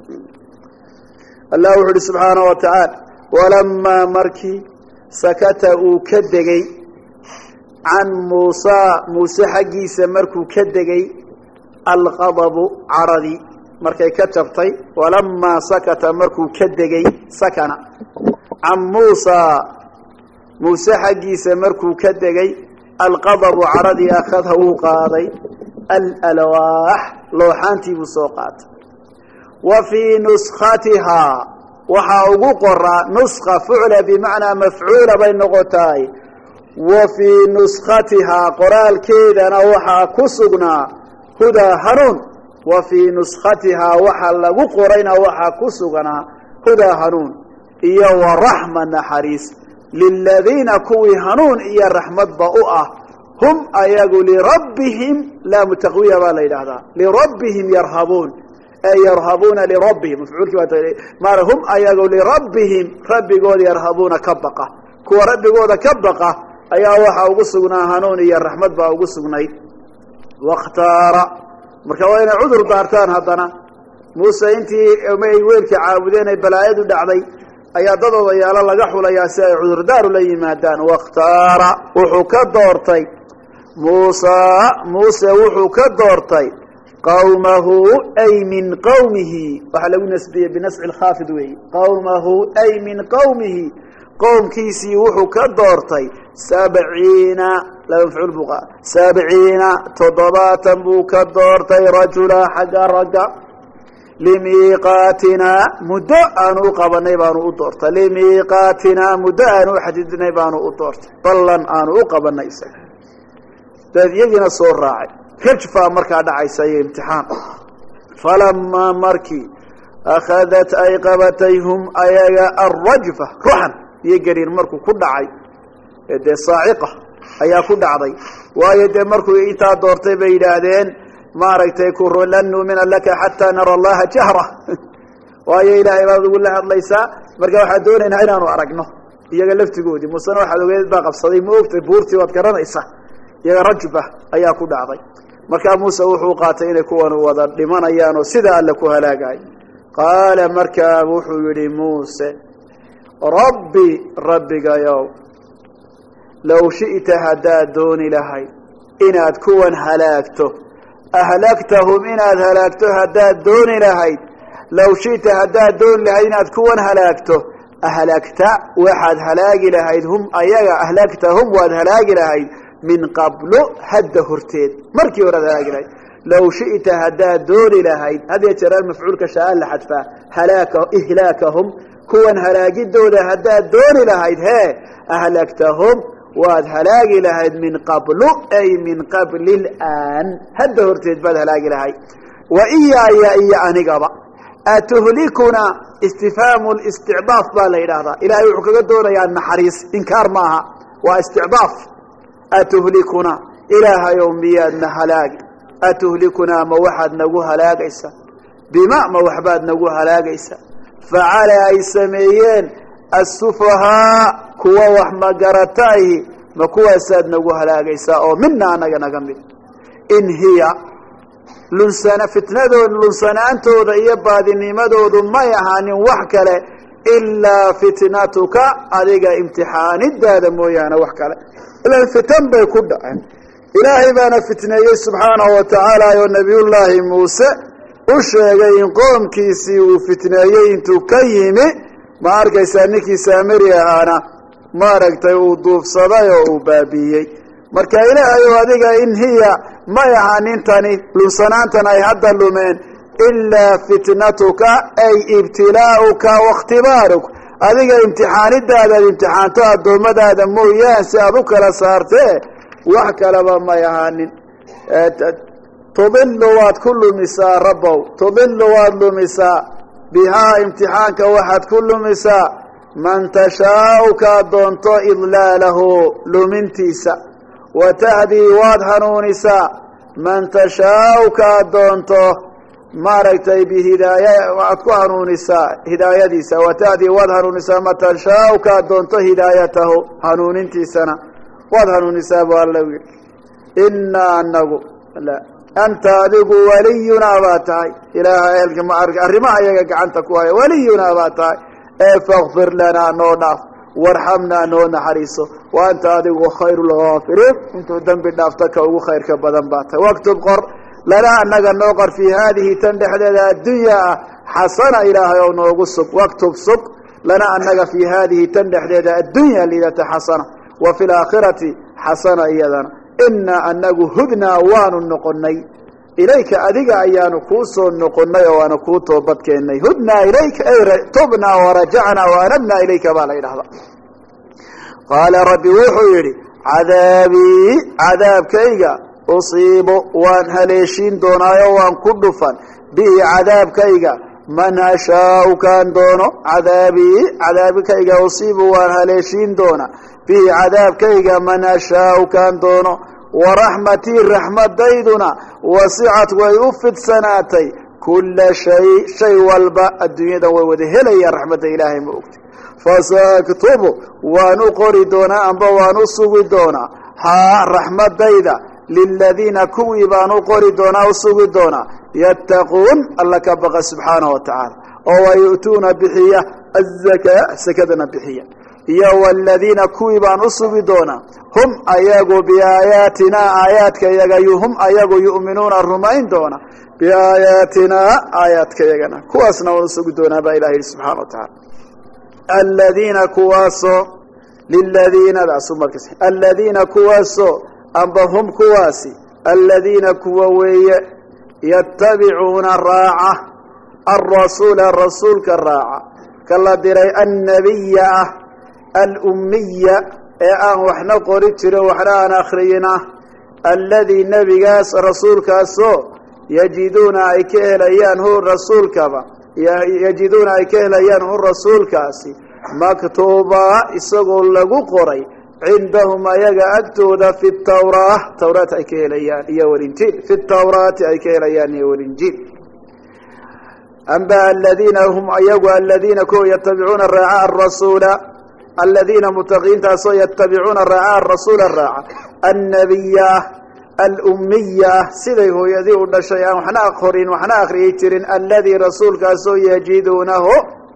allah wuxu uhi subxaana wa tacaala walamaa markii sakata uu ka degay can muusaa muuse xaggiisa markuu ka degay alqadabu caradii markay ka jabtay walamaa sakata markuu ka degay sakana can muusaa muuse xaggiisa markuu ka degay alqadabu caradii akhadha wuu qaaday alalwaax looxaantii buu soo qaatay wa fii nuskatihaa waxaa ugu qoraa nuska fucla bimacnaa mafcuula bay noqotaay wa fii nuskatihaa qoraalkeedana waxaa ku sugnaa hudaa hanuun wa fii nuskatihaa waxa lagu qorayna waxaa ku sugnaa hudaa hanuun iyo waraxma naxariis liladiina kuwii hanuun iyo raxmadba u ah hum ayagu lirabbihim laamu taqwiya baa la yidhaahdaa lirabbihim yarhabuun ay yarhabuuna lirabbihim mafcuulkii baa hum ayagu lirabbihim rabbigooda yarhabuuna ka baqa kuwa rabbigooda ka baqa ayaa waxaa ugu sugnaa hanuun iyo raxmad baa ugu sugnayd wakhtaara marka waa inay cudur daartaan haddana muuse intii ay weelka caabudeen ay balaayadu dhacday ayaa dad odayaalo laga xulayaa si ay cudurdaaru la yimaadaan wakhtaara wuxuu ka doortay muusaa muuse wuxuu ka doortay qawmahu ay min qawmihi waxaa lagu nasbiyey binasci lkhaafid weeye qawmahu ay min qawmihi qowmkiisii wuxuu ka doortay sabciina laba mafcuul buqa sabciina toddobaatan buu ka doortay rajula xagga ragga limiiqaatinaa muddo aanu u qabanay baanu u doortay limiiqaatinaa muddo aanu u xadidnay baanu u doortay ballan aanu u qabanay isaga daed iyagiina soo raacay rajfaa markaa dhacaysa iyo imtixaan falamaa markii akhadat ay qabatay hum ayaga alrajfa ruxan iyo gariir markuu ku dhacay dee saaciqa ayaa ku dhacday waayo dee markuu intaa doortay bay yidhaahdeen maaragtay lan nuumina laka xataa nara allaha jahra waayo ilaahay baad ugu la hadlaysaa marka waxaan doonaynaa inaanu aragno iyaga laftigoodii musena waxaad ogeed baa qabsaday ma ogtay buurtii waad garanaysaa iyaga rajba ayaa ku dhacday markaa muuse wuxuu qaatay inay kuwan wada dhimanayaan oo sida alle ku halaagayo qaala markaa wuxuu yihi muuse rabbi rabbigayow low shi'ta haddaad dooni lahayd inaad kuwan halaagto ahlagtahum inaad halaagto haddaad dooni lahayd low shi'ta haddaad dooni lahayd inaad kuwan halaagto ahlagta waxaad halaagi lahayd hum ayaga ahlagtahum waad halaagi lahayd min qablo hadda horteed markii hore ad halaagi lahayd low shi'ta haddaad dooni lahayd had ya jeeraan mafcuulka shaa la xadfaa halaaka ihlaakahum kuwan halaagidooda haddaad dooni lahayd hee ahlaktahum waad halaagi lahayd min qablu ay min qabli laan hadda horteed baad halaagi lahayd wa iyaaya iyo anigaba atuhlikuna istifhaamu listicdaaf baa la yidhaahdaa ilaahay wuxuu kaga doonayaa naxariis inkaar maaha waa isticdaaf atuhlikuna ilaahayow miyaadna halaagi atuhlikunaa ma waxaad nagu halaagaysaa bima ma waxbaad nagu halaagaysaa facala ay sameeyeen assufahaa kuwa wax magarataahi ma kuwaasaad nagu halaagaysaa oo mina anaga naga mid in hiya lunsana fitnadood lunsanaantooda iyo baadinimadoodu may ahaanin wax kale ilaa fitnatuka adiga imtixaanidaada mooyaane wax kale ilan fitan bay ku dhaceen ilaahay baana fitneeyey subxaanahu watacaala oo nabiyullaahi muuse u sheegay in qoomkiisii uu fitneeyey intuu ka yimi ma arkaysaa ninkii saamari ahaana maaragtay uu duufsaday oo uu baabiiyey marka ilaahay oo adiga in hiya may ahaanintani lunsanaantan ay hadda lumeen ilaa fitnatuka ay ibtilaa'uka waاkhtibaaruk adiga imtixaanidaadaad imtixaanto addoommadaada mooyaan si aad u kala saartee wax kaleba may ahaanin tudilu waad ku lumisaa rabbow tudilu waad lumisaa bihaa imtixaanka waxaad ku lumisaa man tashaau kaa doonto idlaalahu lumintiisa wa tahdii waad hanuunisaa man tashaau kaa doonto maaragtay bihidaaya waad ku hanuunisaa hidaayadiisa wa tahdii waad hanuunisaa man tashaau kaa doonto hidaayatahu hanuunintiisana waad hanuunisaa bu alla yidhi inaa anagu anta adigu waliyunaa baa tahay ilaahay ehelka ma arka arrimaha iyaga gacanta ku haya waliyunaa baa tahay ee fakfir lanaa noo dhaaf warxamnaa noo naxariiso wa anta adigu khayru lgaafiriin intuu dembi dhaafta ka ugu khayrka badan baa tahay waktub qor lanaa anaga noo qor fii haadihi tan dhexdeeda addunya ah xasana ilaahay oo noogu sug waktub sug lanaa anaga fii haadihi tan dhexdeeda addunya liidata xasana wa fi laakhirati xasana iyadana inaa anagu hudnaa waanu noqonay ilayka adiga ayaanu kuu soo noqonay oo waanu kuu toobad keennay hudnaa ilayka ay tubnaa warajacnaa waanabnaa ilayka baa la yidhahdaa qaala rabbi wuxuu yidhi cadaabii cadaabkayga usiibu waan haleeshiin doonaayo waan ku dhufan bihi cadaabkayga man ashaau kaan doono cadaabii cadaabkayga usiibu waan haleeshiin doona bihi cadaabkayga man ashaau kaan doono waraxmatii raxmadayduna wasicad way u fidsanaatay kula shay shay walba adduunyadan way wada helayaan raxmadda ilaahay ma ogti fasaaktubu waan u qori doonaa amba waan u sugi doonaa haa raxmadayda liladiina kuwii baan u qori doonaa u sugi doonaa yattaquun alla ka baqa subxaanahu watacaala oo wayu'tuuna bixiya azakaa sakadana bixiya iyo waladiina kuwii baan u sugi doonaa hum ayagu biaayaatinaa aayaadka yaga hum ayagu yu'minuuna rumayn doona biaayaatinaa aayaadka yagana kuwaasna waan u sugi doonaa baa ilaha yidhi subxana wa tacaala aladiina kuwaasoo liladiinadaas markas aladiina kuwaasoo amba hum kuwaasi aladiina kuwa weeye yattabicuuna raaca alrasuula rasuulka raaca ka la diray annabiya ah alummiya ee aan waxna qori jirin waxna aan akhriyin ah alladii nebigaas rasuulkaasoo yajiduuna ay ka helayaan hu rasuulkaba yajiduuna ay ka helayaan hu rasuulkaasi maktuubaa isagoo lagu qoray cindahum ayaga agtooda fi tawraa tawraat ay ka helayaan iyo walinjiil fi tawraati ay ka helayaan iyo walinjiil amba aladiina hum ayagu aladiina kuwa yatabicuuna raaca arasuula aladiina mutaqiintaasoo yatabicuuna raaca arasuula raaca annabiya alummiya siday hooyadii u dhashay aan waxna qorin waxna akriyi jirin alladii rasuulkaasoo yajiduunahu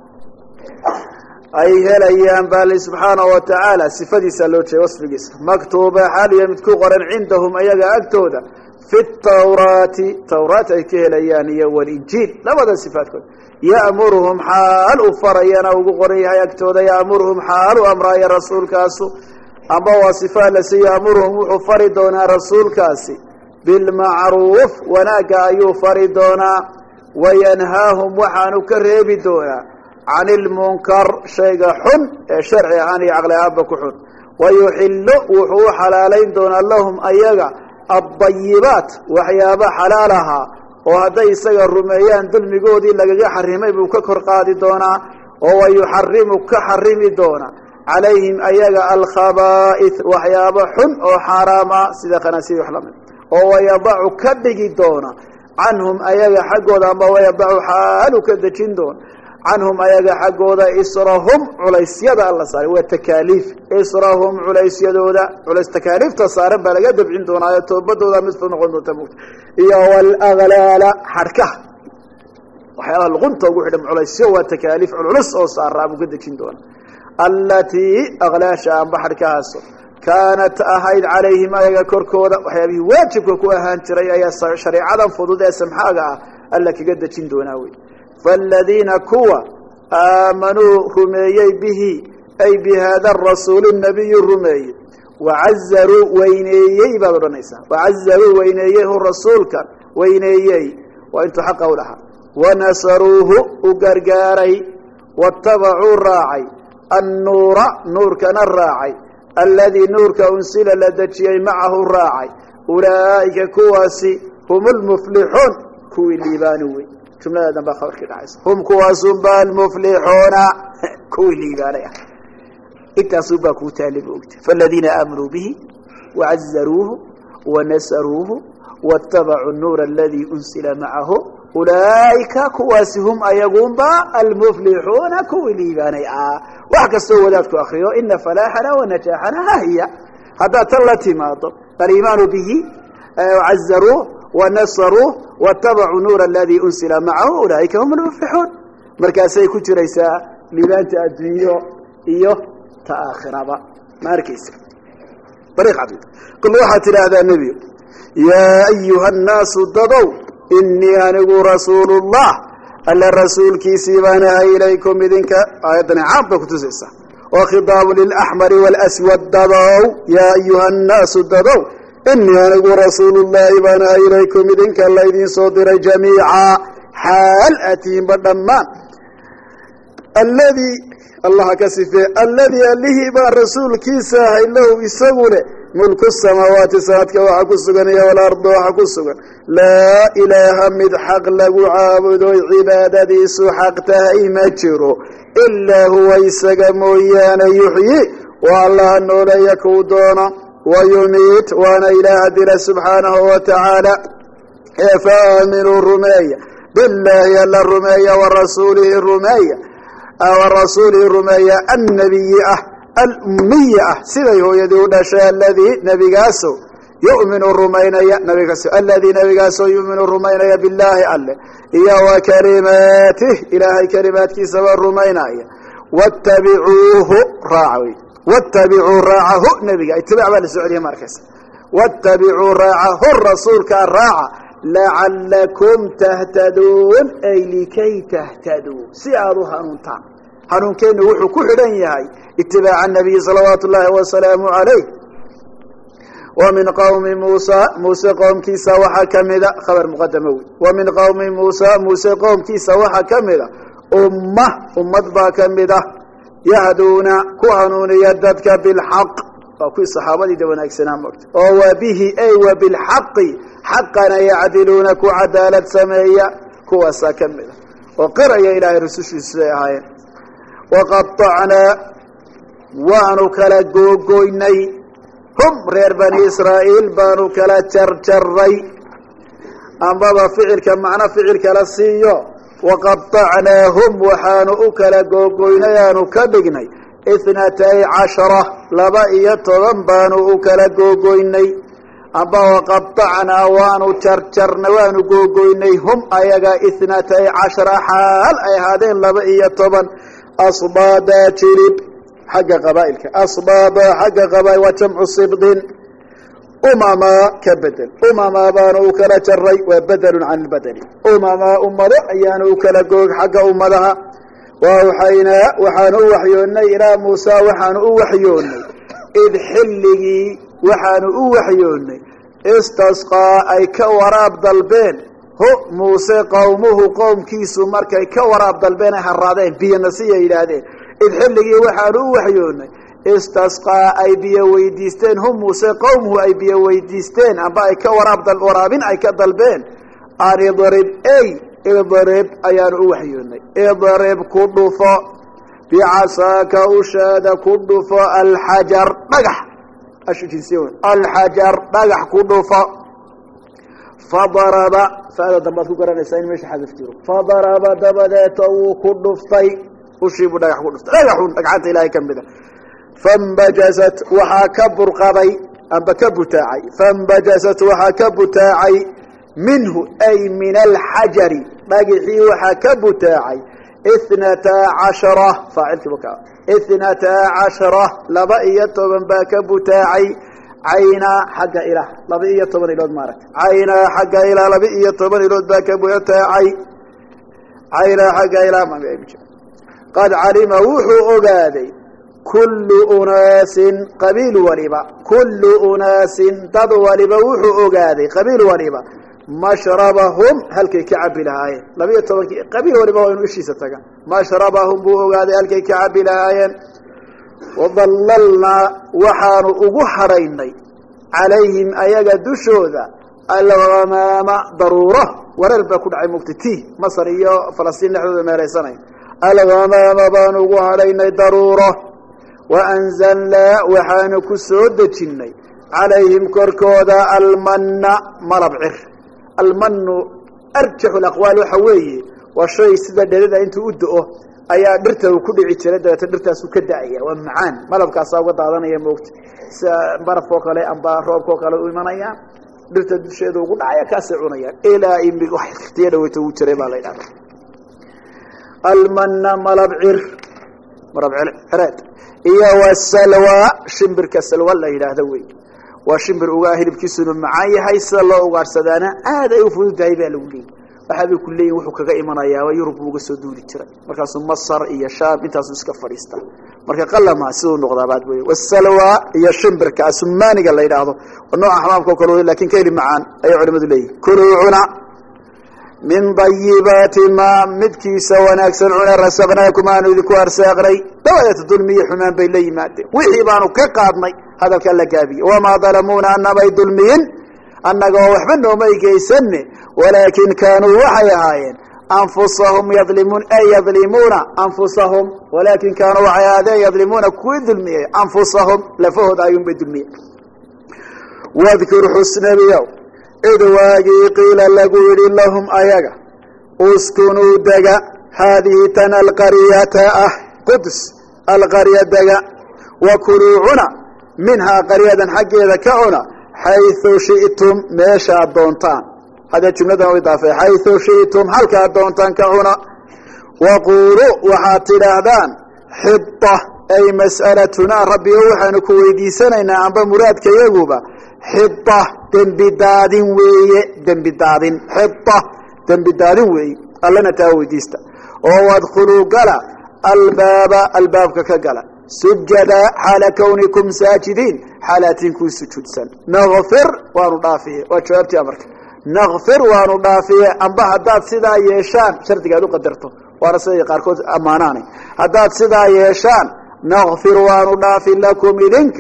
ay helayaan baali subxaanahu watacaala sifadiisa loo jeeda wasfigiisa maktuuba xaaliya mid ku qoran cindahum ayaga agtooda fi tawraati tawraat ay ka helayaan iyo walinjiil labada sifaadkood ya'muruhum xaal u farayana ugu qoran yahay agtooda ya'muruhum xaal u amraaya rasuulkaasu amba waa sifaa lasi ya'muruhum wuxuu fari doonaa rasuulkaasi bilmacruuf wanaagga ayuu fari doonaa wayanhaahum waxaanu ka reebi doonaa can ilmunkar shayga xun ee sharci ahaan iyo caqli ahaanba ku xun wayuxillu wuxuu u xalaalayn doonaa lahum ayaga addayibaat waxyaaba xalaal ahaa oo hadday isaga rumeeyaan dulmigoodii lagaga xarimay buu ka kor qaadi doonaa oo wayuxarimu ka xarimi doonaa calayhim ayaga alkhabaa'ith waxyaaba xun oo xaaraama sida qanaasiy wax lamid oo wayadacu ka dhigi doona canhum ayaga xaggooda ama wayadacu xaalu ka dejin doona canhum ayaga xaggooda israhum culaysyada alla saaray waa takaaliif israhum culaysyadooda culays takaaliifta saaran baa laga dabcin doonaayo toobadooda mid fu noqon doonta mugta iyo walaklaala xadhkaha waxyaabaha luqunta ugu xidhan culaysyo waa takaaliif culculus oo saaraa buu ka dejin doona allatii aklaasha amba xadhkahaaso kaanat ahayd calayhim ayaga korkooda waxyaabihii waajibka ku ahaan jiray ayaa shareecadan fudud ee samxaaga ah alla kaga dejin doonaa wey faaladiina kuwa aamanuu rumeeyey bihi ay bi haada arasuuli nabiyu rumeeyey wacazaruu weyneeyey baad odhanaysaa wacazaruu weyneeyey hu rasuulkan weyneeyey waa intuu xaqa u dhahaa wanasaruuhu u gargaaray waاtabacuu raacay annuura nuurkana raacay alladii nuurka unsila la dejiyey macahu raacay ulaa'ika kuwaasi hum lmuflixuun kuwii liibaani wey jumlada danbaa khabarkii dhacaysa hum kuwaasunbaa almuflixuuna kuwii liibaanay ah intaasunbaa kuu taali ba ogta faaladiina aamanuu bihi wacazaruuhu wanasaruuhu waاtabacuu nuura aladii unsila macahu ulaa'ika kuwaasi hum ayagunba almuflixuuna kuwii liibaanay ah wax kastoo wadaadku akriyo ina falaaxana wanajaaxana hahiya haddaad tan la timaado aliimaanu bihi wacazaruuh wanasaruuh watabacuu nuura aladii unsila macahu ulaa'ika hum almuflixuun markaasay ku jiraysaa liibaanta adduunyo iyo ta aakhiraba ma arkaysa ariiq cabid kul waxaad tidhaahdaa nebiyo yaa ayuha annaasu dadow inii anigu rasuulullah alla rasuulkiisii baan ahay ilaykum idinka aayaddani caam bay kutusaysaa oo khitaabu lilaxmari waalaswad dadow yaa ayuha annaasu dadow inii anigu rasuulullaahi baan ahay ilaykum idinka laydin soo diray jamiica xaal atiinba dhammaan alladii allaha ka sifee alladii allihii baan rasuulkiisa ahay lahu isagu leh mulku samaawaati sanadka waxa ku sugan iyo walardo waxa ku sugan laa ilaaha mid xaq lagu caabudo cibaadadiisu xaq tahay ma jiro ilaa huwa isaga mooyaane yuxyi waa allaha nooleeya kuu doona wayumiit waana ilaaha dila subxaanahu watacaala ee faaaminuu rumeeya bilaahi alla rumeeya warasuulihi rumeeya warasuulihi rumeeya annabiyi ah alummiyi ah siday hooyadii u dhashay aladii nebigaaso yu'minu rumaynaya nabigaas aladii nebigaasoo yu'minu rumaynaya billaahi alle iyo wa kalimaatih ilaahay kalimaadkiisaba rumaynaya wattabicuuhu raaca wey wattabicuu raacahu nebiga itibaac baa la soo celiya ma arkaysa wattabicuu raacahu rasuulka raaca lacalakum tahtaduun ay likay tahtaduu si aada u hanuuntaan hanuunkeennu wuxuu ku xidhan yahay itibaaca nabiyi salawaatu ullaahi wasalaamu calayh wa min qawmi muusa muuse qowmkiisa waxaa ka mida khabar muqadama wey wa min qawmi muusa muuse qowmkiisa waxaa ka mida umma ummad baa ka mid ah yahduuna ku hanuuniya dadka bilxaq waa kuwii saxaabadiida wanaagsanaa mogta oo wa bihi ay wa bilxaqi xaqana yacdiluuna ku cadaalad sameeya kuwaasaa ka mida oo qiraya ilaahay rusushiisu siday ahaayeen waqaطacnaa waanu kala googoynay hum reer bani israa'iil baanu kala jarjaray ambaba ficilka macno ficil kala siiyo waqaطacnaahum waxaanu u kala googoynay aanu ka dhignay ithnatay cashara laba iyo toban baanu u kala googoynay amba waqaطacnaa waanu jarjarnay waanu googoynay hum ayaga ithnatay cashara xaal ay ahaadeen laba iyo toban asbaada jilib xagga qabaa'ilka asbaada xagga qabaail waa jamcu sibdin umamaa ka bedel umamaa baanu u kala jaray waa bedelun can lbedeli umamaa ummado ayaanu u kala goog xagga ummadaha waawxaynaa waxaanu u waxyoonnay ilaa muusa waxaanu u waxyoonnay id xilligii waxaanu u waxyoonnay istasqaa ay ka waraab dalbeen هو موسى قومه قوم كيسو مركي كوراب دلبين هرادين بينسية إلهدين إذ حلقي وحانو وحيوني استسقى أي بيا ويديستين هم موسى قومه أي بيا ويديستين أبا أي كوراب دل ورابين أي كدلبين أن يضرب أي اضرب أيان وحيوني اضرب كدفا بعصاك أشاد كدفا الحجر نجح أشو جنسيون الحجر نجح كدفا فضرب فهذا دمتك قرأنا سين مش حذفتيره فضرب دبدته كدفتي أشيب نجح كدفتي نجحون نجحت إلهي كم بدا فانبجزت وحاكبر قضي أم بكبتاعي فانبجزت وحاكبتاعي منه أي من الحجر باقي وحاكبتاعي اثنتا عشرة فاعلت بكاء اثنتا عشرة لبئية من باكبتاعي عينا حق إله لبئية من إلود مارك عينا حق إله لبئية من إلود باكبتاعي عينا حق إله ما بيبجي قد علم وحو أغادي كل أناس قبيل ولبا كل أناس تض ولبا وحو أغادي قبيل ولبا مشربهم هل كي كعب لهاين لبيت قبيل ولبا وإنو إشي ستقى مشربهم بو أغادي هل كي كعب لهاين وظللنا وحان أغحريني عليهم أيغا دشوذا الغمام ضرورة ورلبا كل عي مكتتي مصر إيا فلسطين نحن ما ريسانين الغمام بان أغحريني ضرورة وأنزلنا وحان كسود جني عليهم كركودا المن مربعر المن أرجح الأقوال وحويه والشيء سيدا دليل أنت أدعوه أيا درته وكل عتلة درته سكدعية ومعان ملبك أصابة ضعنا يا موت سبارف فوق عليه أم بارف فوق عليه ويمانيا درته دشيد وقول عيا كاسعونيا إلى إن بواحد اختيار وتوتر ما لينا المن مربعر مربعر عراد إيا والسلوى شمبر كالسلوى لا إله ذوي وشمبر أغاهر بكسون معايا حيث الله أغار سدانا هذا يفوز دايبا لولي وحابي كلين وحوكا إيمانايا ويرب وقسو دولي ترى مركز مصر إيا شام انتاسو اسكا فريستا مركز قال ما سيدو النقضة بعد بي والسلوى إيا شمبر كاسماني قال لا إله ذو والنوع أحمامكو كلوه لكن كيري معان أي علم دولي كلوا عنا من طيبات ما مدكي سوى ناكسن عنا رسقناكم أنو ذكو أرساقري دوالة الظلمية حمان بين لي مادة وحيبانو كقادني هذا كان لكابي وما ظلمون أن بي ظلمين أنك وحبنهم أي كيسن ولكن كانوا وحيهاين أنفسهم يظلمون أي يظلمون أنفسهم ولكن كانوا وحيهاين يظلمون كوي ظلمية أنفسهم لفهد أيهم بالظلمية واذكر حسن بيو إذ واجي قيل لقول لهم أيغا اسكنوا دقا هذه تنا القرية أه قدس القرية دقا وكلوا عنا منها قرية حقي ذكعنا حيث شئتم ماشا الدونتان هذا جملة وإضافة حيث شئتم هلك الدونتان كعنا وقولوا وحاتي الأهدان حطة أي مسألتنا ربي وحن كويدي سنة عن بمراد كيغوبا حطة دنبداد وي دنبداد حطة دنبداد وي الله نتاوي ديستا وادخلوا قلا الباب الباب كقلا سجدا حال كونكم ساجدين حالاتكم سجودسا نغفر ونضافيه وجوابتي أمرك نغفر ونضافيه أم بحداد سيدا يشان شرط قالوا قدرته وانا سيدي قاركوز أماناني هداد سيدا يشان نغفر ونضافي لكم إذنك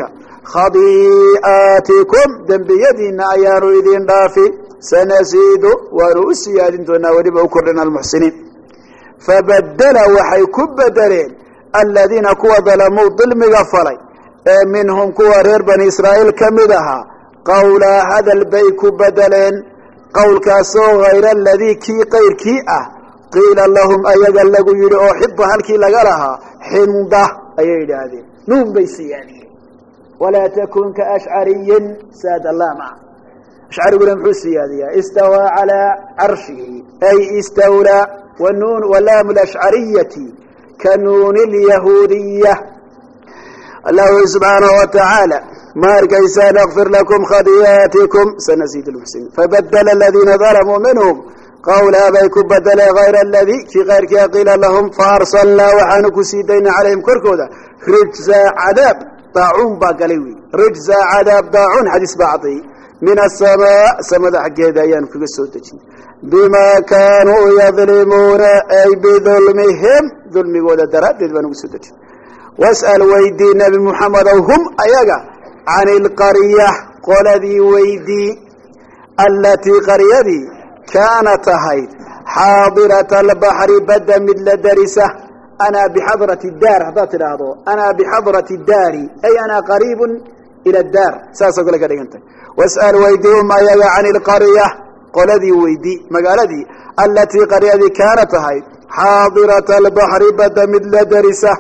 خضيئاتكم دم بيدنا أيان إذن دافي سنزيد ورؤسي أدنتنا وربا وكرنا المحسنين فبدل وحي كبدلين الذين كوا ظلموا ظلم غفلي منهم كوا رير بني إسرائيل كمدها قول هذا البيك بدلين قول كاسو غير الذي كي غير كي أه قيل اللهم أيقا لقوا يري أحب هالكي لقلها حمده أيقا هذه نوم بيسياني ولا تكن كأشعري ساد الله معه أشعري قلهم حسي هذه استوى على عرشه أي استولى والنون واللام الأشعرية كنون اليهودية الله سبحانه وتعالى ما ركيسا نغفر لكم خطيئاتكم سنزيد المحسنين فبدل الذين ظلموا منهم قول أبيكم بدل غير الذي في غير كي قيل لهم فأرسلنا وحانك سيدين عليهم كركودا رجزا عذاب طاعون باقليوي رجزا عذاب طاعون حديث بعضي min asamaa samada xaggeeda ayaanu kaga soo dejinay bimaa kaanuu yadlimuuna ay bidulmihim dulmigooda daraaddeed baan ugu soo dejinay was'al weydii nebi muxamedow hum ayaga can ilqarya qoladii weydii allatii qaryadii kaanat ahayd xaadirata albaxri badda mid la darisa anaa bixadrati daar haddaad tidhaahdo anaa bixadrati daari ay anaa qariibun ila daar saasoo kale ka dhigantay was'al weydii hum ayaga can ilqarya qoladii weydii magaaladii allatii qaryadii kaanat ahayd xaadirata albaxri badda mid la darisa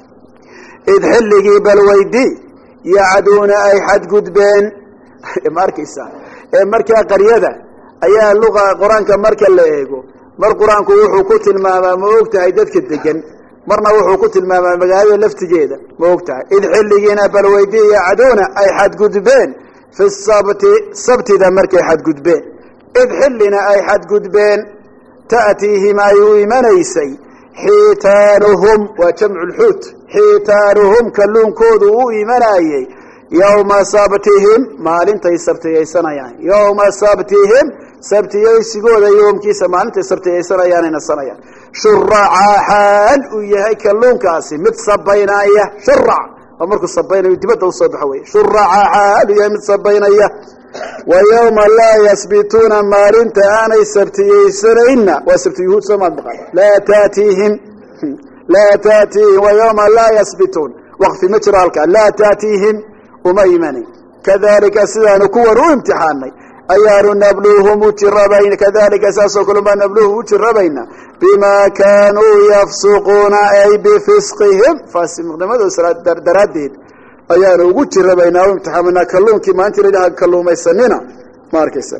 id xilligii bal weydii yacduuna ay xadgudbeen ma arkaysaa ee markaa qaryada ayaa luqa qur-aanka marka la eego mar qur-aanku wuxuu ku tilmaamaa ma og tahay dadka degan marna wuxuu ku tilmaamaa magaalada laftigeeda ma og tahay id xilligiina bal weydii yacduuna ay xadgudbeen fi sabti sabtida markay xadgudbeen id xillina ay xadgudbeen ta'tiihim ay u imanaysay xiitaanuhum waa jamcu lxuut xiitaanuhum kalluunkoodu u imanayey yowma sabtihim maalintay sabtiyaysanayaan yowma sabtihim sabtiyaysigooda yoomkiisa maalintay sabtiyaysanayaan ay nasanayaan shuracaa xaal uu yahay kalluunkaasi mid sabaynaya shurac oo markuu sabaynayo dibadda usoo baxo wey shuracaa xaal uu yahay mid sabaynaya wa yowma laa yasbituuna maalinta aanay sabtiyaysanayna waa sabti yuhuud soomaad maqan laa taatiihim laa taatiihim wa yowma laa yasbituun waqfi ma jiro halkaa laa taatiihim uma imanin kadalika sidaanu kuwan u imtixaanay ayaanu nabluuhum u jirabayna kadalika saasoo kale baa nabluuhum u jirabayna bimaa kaanuu yafsuquuna ay bifisqihim faasiqnimadooda daraaddeed ayaanu ugu jirabaynaa u imtixaamanaa kalluunkii maalintii ladhaha kalluumaysanina ma arkaysa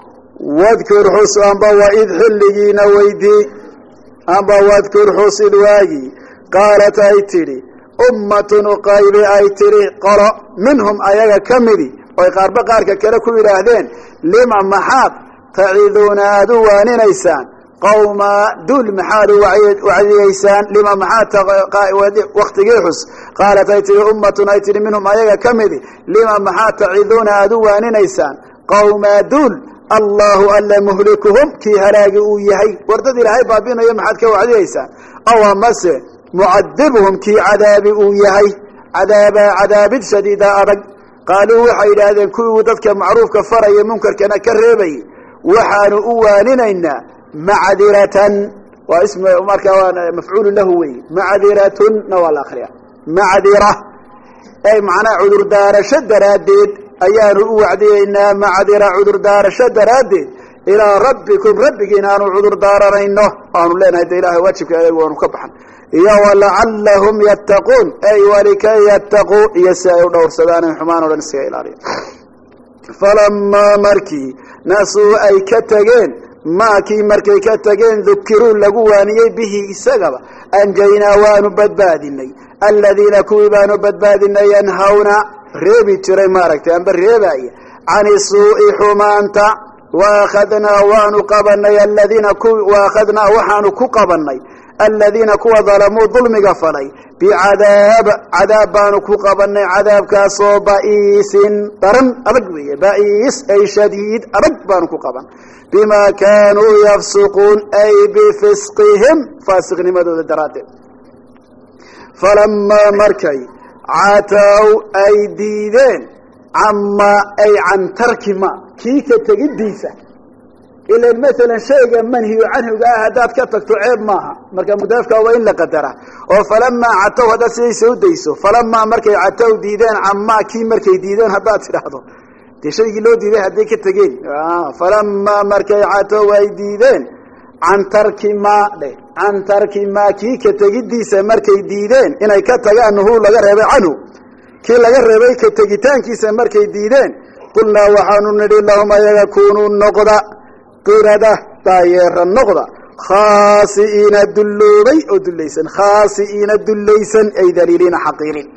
wadkur xus amba waid xilligiina weydii amba wadkur xus id waagii qaalat ay tidhi ummatun qaybi ay tidhi qolo minhum ayaga ka midi oy qaarba qaarka kale ku yidhaahdeen lima maxaad taciduuna aada u waaninaysaan qawma dul maxaad u wacdiyeysaan lima maxaad waktigii xus qaalat ay tihi ummatun ay tihi minhum ayaga ka midi lima maxaad taciduuna aada u waaninaysaan qawma dul allahu alla muhlikuhum kii halaagi uu yahay wardad ilaahay baabinayo maxaad ka wacdiyeysaan aw amase mucadibuhum kii cadaabi uu yahay cadaaba cadaabid shadiida adag qaaluu waxay yidhaahdeen kuwii dadka macruufka faraya munkarkana ka reebayay waxaanu u waaninaynaa macdiratan waa ism markaa waa mafcuulu lahu wey macdiratunna waa la akriya macdira ay macnaha cudurdaarasho daraaddeed ayaanu u wacdiyeynaa macdira cudurdaarasho daraaddeed ilaa rabbikum rabbigiin aanu cudur daaranayno aanu leenahay de ilahay waajibka adag waanu ka baxan iyo walacallahum yattaquun ay walikay yattaquu iyo si ay u dhowrsadaan in xumaan o dhan iskaga ilaaliya falamaa markii nasuu ay ka tegeen maakii markay ka tegeen dukiruu lagu waaniyey bihi isagaba anjaynaa waanu badbaadinay aladiina kuwii baanu badbaadinay yanhawna reebi jiray maaragtay amba reebaya cani suu'i xumaanta waakhadnaa waanu qabanay aladiina kuwi waakhadnaa waxaanu ku qabanay aladiina kuwa dalamuu dulmiga falay bicadaab cadaab baanu ku qabanay cadaabkaasoo ba'iisin daran adag weeye ba'iis ay shadiid adag baanu ku qaban bimaa kaanuu yafsuquun ay bifisqihim faasiqnimadooda daraaddeed falamaa markay cataw ay diideen camaa ay can tarki ma kii ka tegiddiisa ilan maalan shayga manhiyu canhuga ah haddaad ka tagto ceeb maaha marka mudaafka waa in la qadara oo falamaa cataw haddaad sidaysa u dayso falamaa markay cataw diideen camaa kii markay diideen haddaad tidhaahdo dee shaygii loo diiday hadday ka tegeen falamaa markay cataw ay diideen can tarki ma dheh can tarki ma kii ka tegiddiisa markay diideen inay ka tagaan nuhu laga reebay canhu kii laga reebay ka tegitaankiisa markay diideen qulnaa waxaanu nidhi lahum ayaga kunuu noqda qirada daayeera noqda khaasi'iina dulloobay oo dullaysan khaasi'iina dullaysan ay daliiliina xaqiirin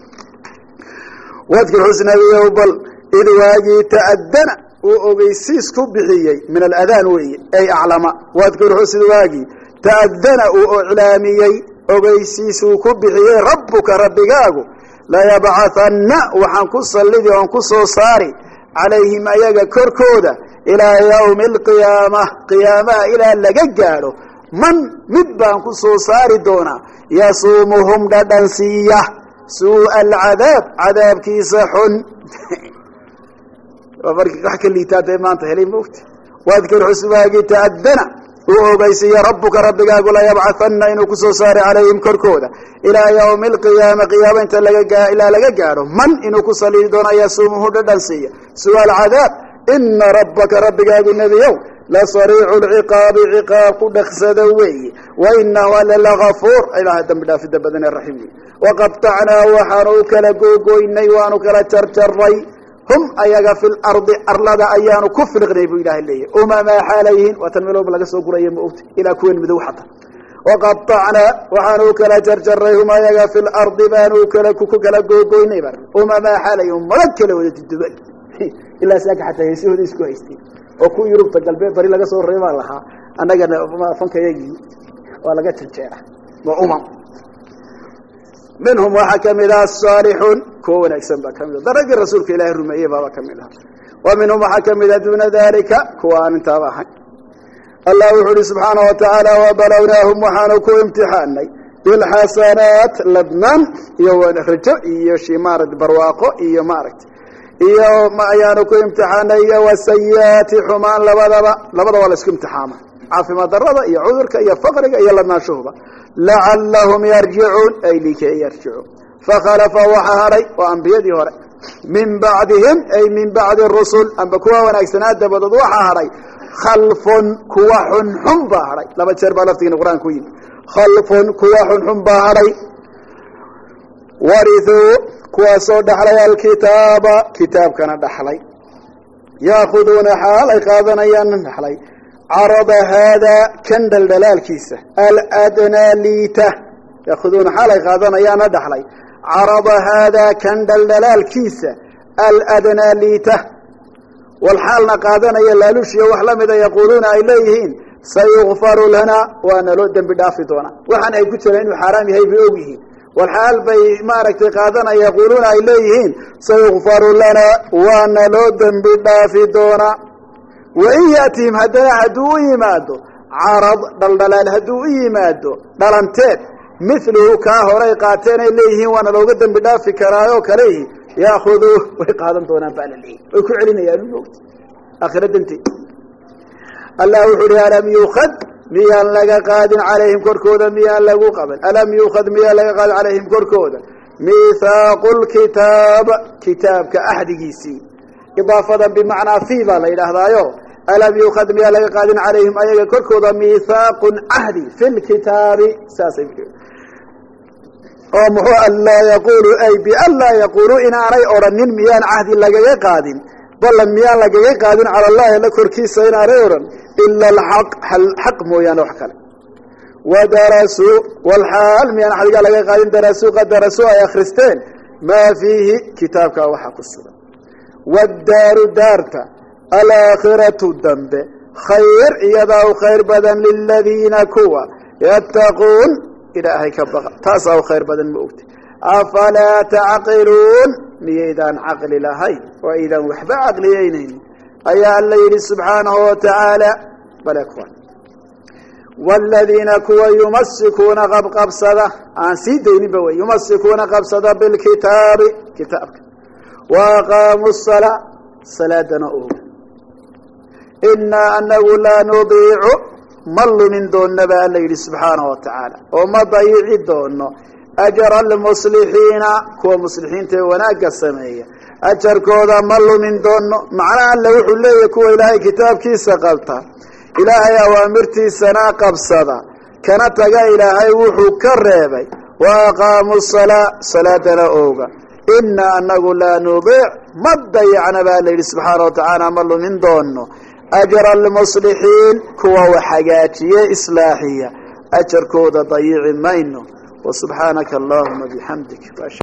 wadkur xusnabiyow bal id waagii ta'adana uu ogeysiis ku bixiyey min aladaan weeye ay aclama wadkur xusn waagii ta'adana uu iclaamiyey ogeysiisuu ku bixiyey rabbuka rabbigaagu layabcahanna waxaan ku sallidi oon ku soo saari calayhim ayaga korkooda ilaa yawmi alqiyaama qiyaamaha ilaa laga gaadho man mid baan ku soo saari doonaa yasuumuhum dhadhansiiya suu'a alcadaab cadaabkiisa xun waa markii wax ka liitaa dee maanta helay moogta waadkar xusbaagii ta'adana uu ogeysiiye rabbuka rabbigaagu layabcahanna inuu ku soo saaray calayhim korkooda ilaa yawmi alqiyaama qiyaama inta laga ilaa laga gaadho man inuu ku saliidi doono yasuumuhu dhadhansiiya suu'a alcadaab ina rabbaka rabbigaagu nebiyow lasariicu lciqaabi ciqaab ku dhaqsada weeye wainahu alla lagafuur ilaha dambi dhaafida badan ee raxiim wey waqatacnaa waxaanu u kala googoynay waanu kala jarjaray hum ayaga fi lardi arlada ayaanu ku filiqnay buu ilahay leeyahy umamaa xaalayhin waa tan meelooba laga soo guraya ma ogta ilaa kuwan midow xata waqatacnaa waxaanu u kala jarjaray hum ayaga fi lardi baanu kala ku kala googoynay ba umamaa xaalayhin umada kala wada duduban ilaa saaka xataa heesahooda isku haystay oo ku yurubta galbeed bari laga soo reebaa lahaa annagana fankayagii waa laga jarjeera waa umam minhum waxaa kamid ah asaalixuun kuwa wanaagsan baa kamid a daragii rasuulka ilaahay rumeeyey baaba kamid aha wa minhum waxaa kamid ah duuna dalika kuwa aan intaaba ahayn allah wuxuu uhi subxaana watacaala wabalownaahum waxaanu ku imtixaanay bilxasanaat ladnaan iyo rajo iyo shi maarata barwaaqo iyo maaragta iyo ma ayaanu ku imtixaanay iyo wasayiaati xumaan labadaba labada waa la isku imtixaama caafimaad darada iyo cudurka iyo faqriga iyo ladnaanshuhuba lacalahum yarjicuun ay likay yarjicuun fakhalafa waxa haray waa ambiyadii hore min bacdihim ay min bacdi rusul amba kuwa wanaagsanaa dabadood waxaa haray khalfun kuwa xunxun baa haray laba jeer baa laftigiina qur-aanka ku yimi khalfun kuwa xunxun baa haray warithuu kuwaasoo dhaxlay alkitaaba kitaabkana dhaxlay yaakuduuna xaal ay qaadanayaan dhaxlay carada haadaa kan dhaldhalaalkiisa aladnaa liita yaakuduuna xaal ay qaadanayaana dhaxlay carada haadaa kan dhaldhalaalkiisa aladnaa liita walxaalna qaadanaya laalushiya wax la mida yaquuluuna ay leeyihiin sayukfaru lana waana loo dembi dhaafi doonaa waxaan ay ku jiraan inuu xaaraam yahay bay og yihiin walxaal bay maaragtay qaadanaya yaquuluuna ay leeyihiin sayukfaru lana waana loo dembi dhaafi doonaa wain yaatihim haddana hadduu u yimaado carad dhaldhalaal hadduu u yimaado dhalanteed miluhu kaa horay qaateen ay leeyihiin waana looga dembi dhaafi karaayoo kaleyihi yaakuduuh way qaadan doonaan baa la leeyahy way ku celinayaan moogta aakhira danteed allah wuxuu uhi alam yuukad miyaan laga qaadin calayhim korkooda miyaan lagu qaban alam yuukad miyaan laga qaadin calayhim korkooda miithaaqu lkitaab kitaabka axdigiisii idaafadan bimacnaa fi baa la yidhaahdaayo alam yuukad miyaan laga qaadin calayhim ayaga korkooda miithaaqun cahdi fi lkitaabi saasay oo muxuu anlaa yaqulu ay bianlaa yaqulu inaanay odhanin miyaan cahdi lagaga qaadin ballan miyaan lagaga qaadin cala allahi alla korkiisa inaanay odhan ila alxaq xaq mooyaane wax kale wadarasuu walxaal miyaan axdigaa laga qaadin darasuu qad darasuu ay akristeen maa fiihi kitaabkaa waxaa ku sugan waddaaru daarta alaakhiratu dambe khayr iyadaa u khayr badan liladiina kuwa yattaquun ilaahay ka baqa taasaa u khayr badan ma ogti afalaa tacqiluun miyaydaan caqli lahayn oo aydaan waxba caqliyeynaynin ayaa alla yidhi subxaanahu watacaala bale kuwan waaladiina kuwa yumasikuuna qabqabsada aan sii dayninba wey yumasikuuna qabsada bilkitaabi kitaabka wa aqaamuu salaa salaadana ooga inaa anagu laa nudiicu ma lumin doonna ba alla yidhi subxaanahu watacaala oo ma dayici doono ajra almuslixiina kuwa muslixiinta ee wanaagga sameeya ajarkooda ma lumin doono macnaha alle wuxuu leeyahay kuwa ilaahay kitaabkiisa qabta ilaahay awaamirtiisana qabsada kana taga ilaahay wuxuu ka reebay wa aqaamuu salaa salaadana ooga inaa anagu laa nudiic ma dayacna ba alla yidhi subxaana watacaala ma lumin doono ajra almuslixiin kuwa wax hagaajiye islaaxiya ajarkooda dayici mayno wasubxaanaka allahuma bixamdik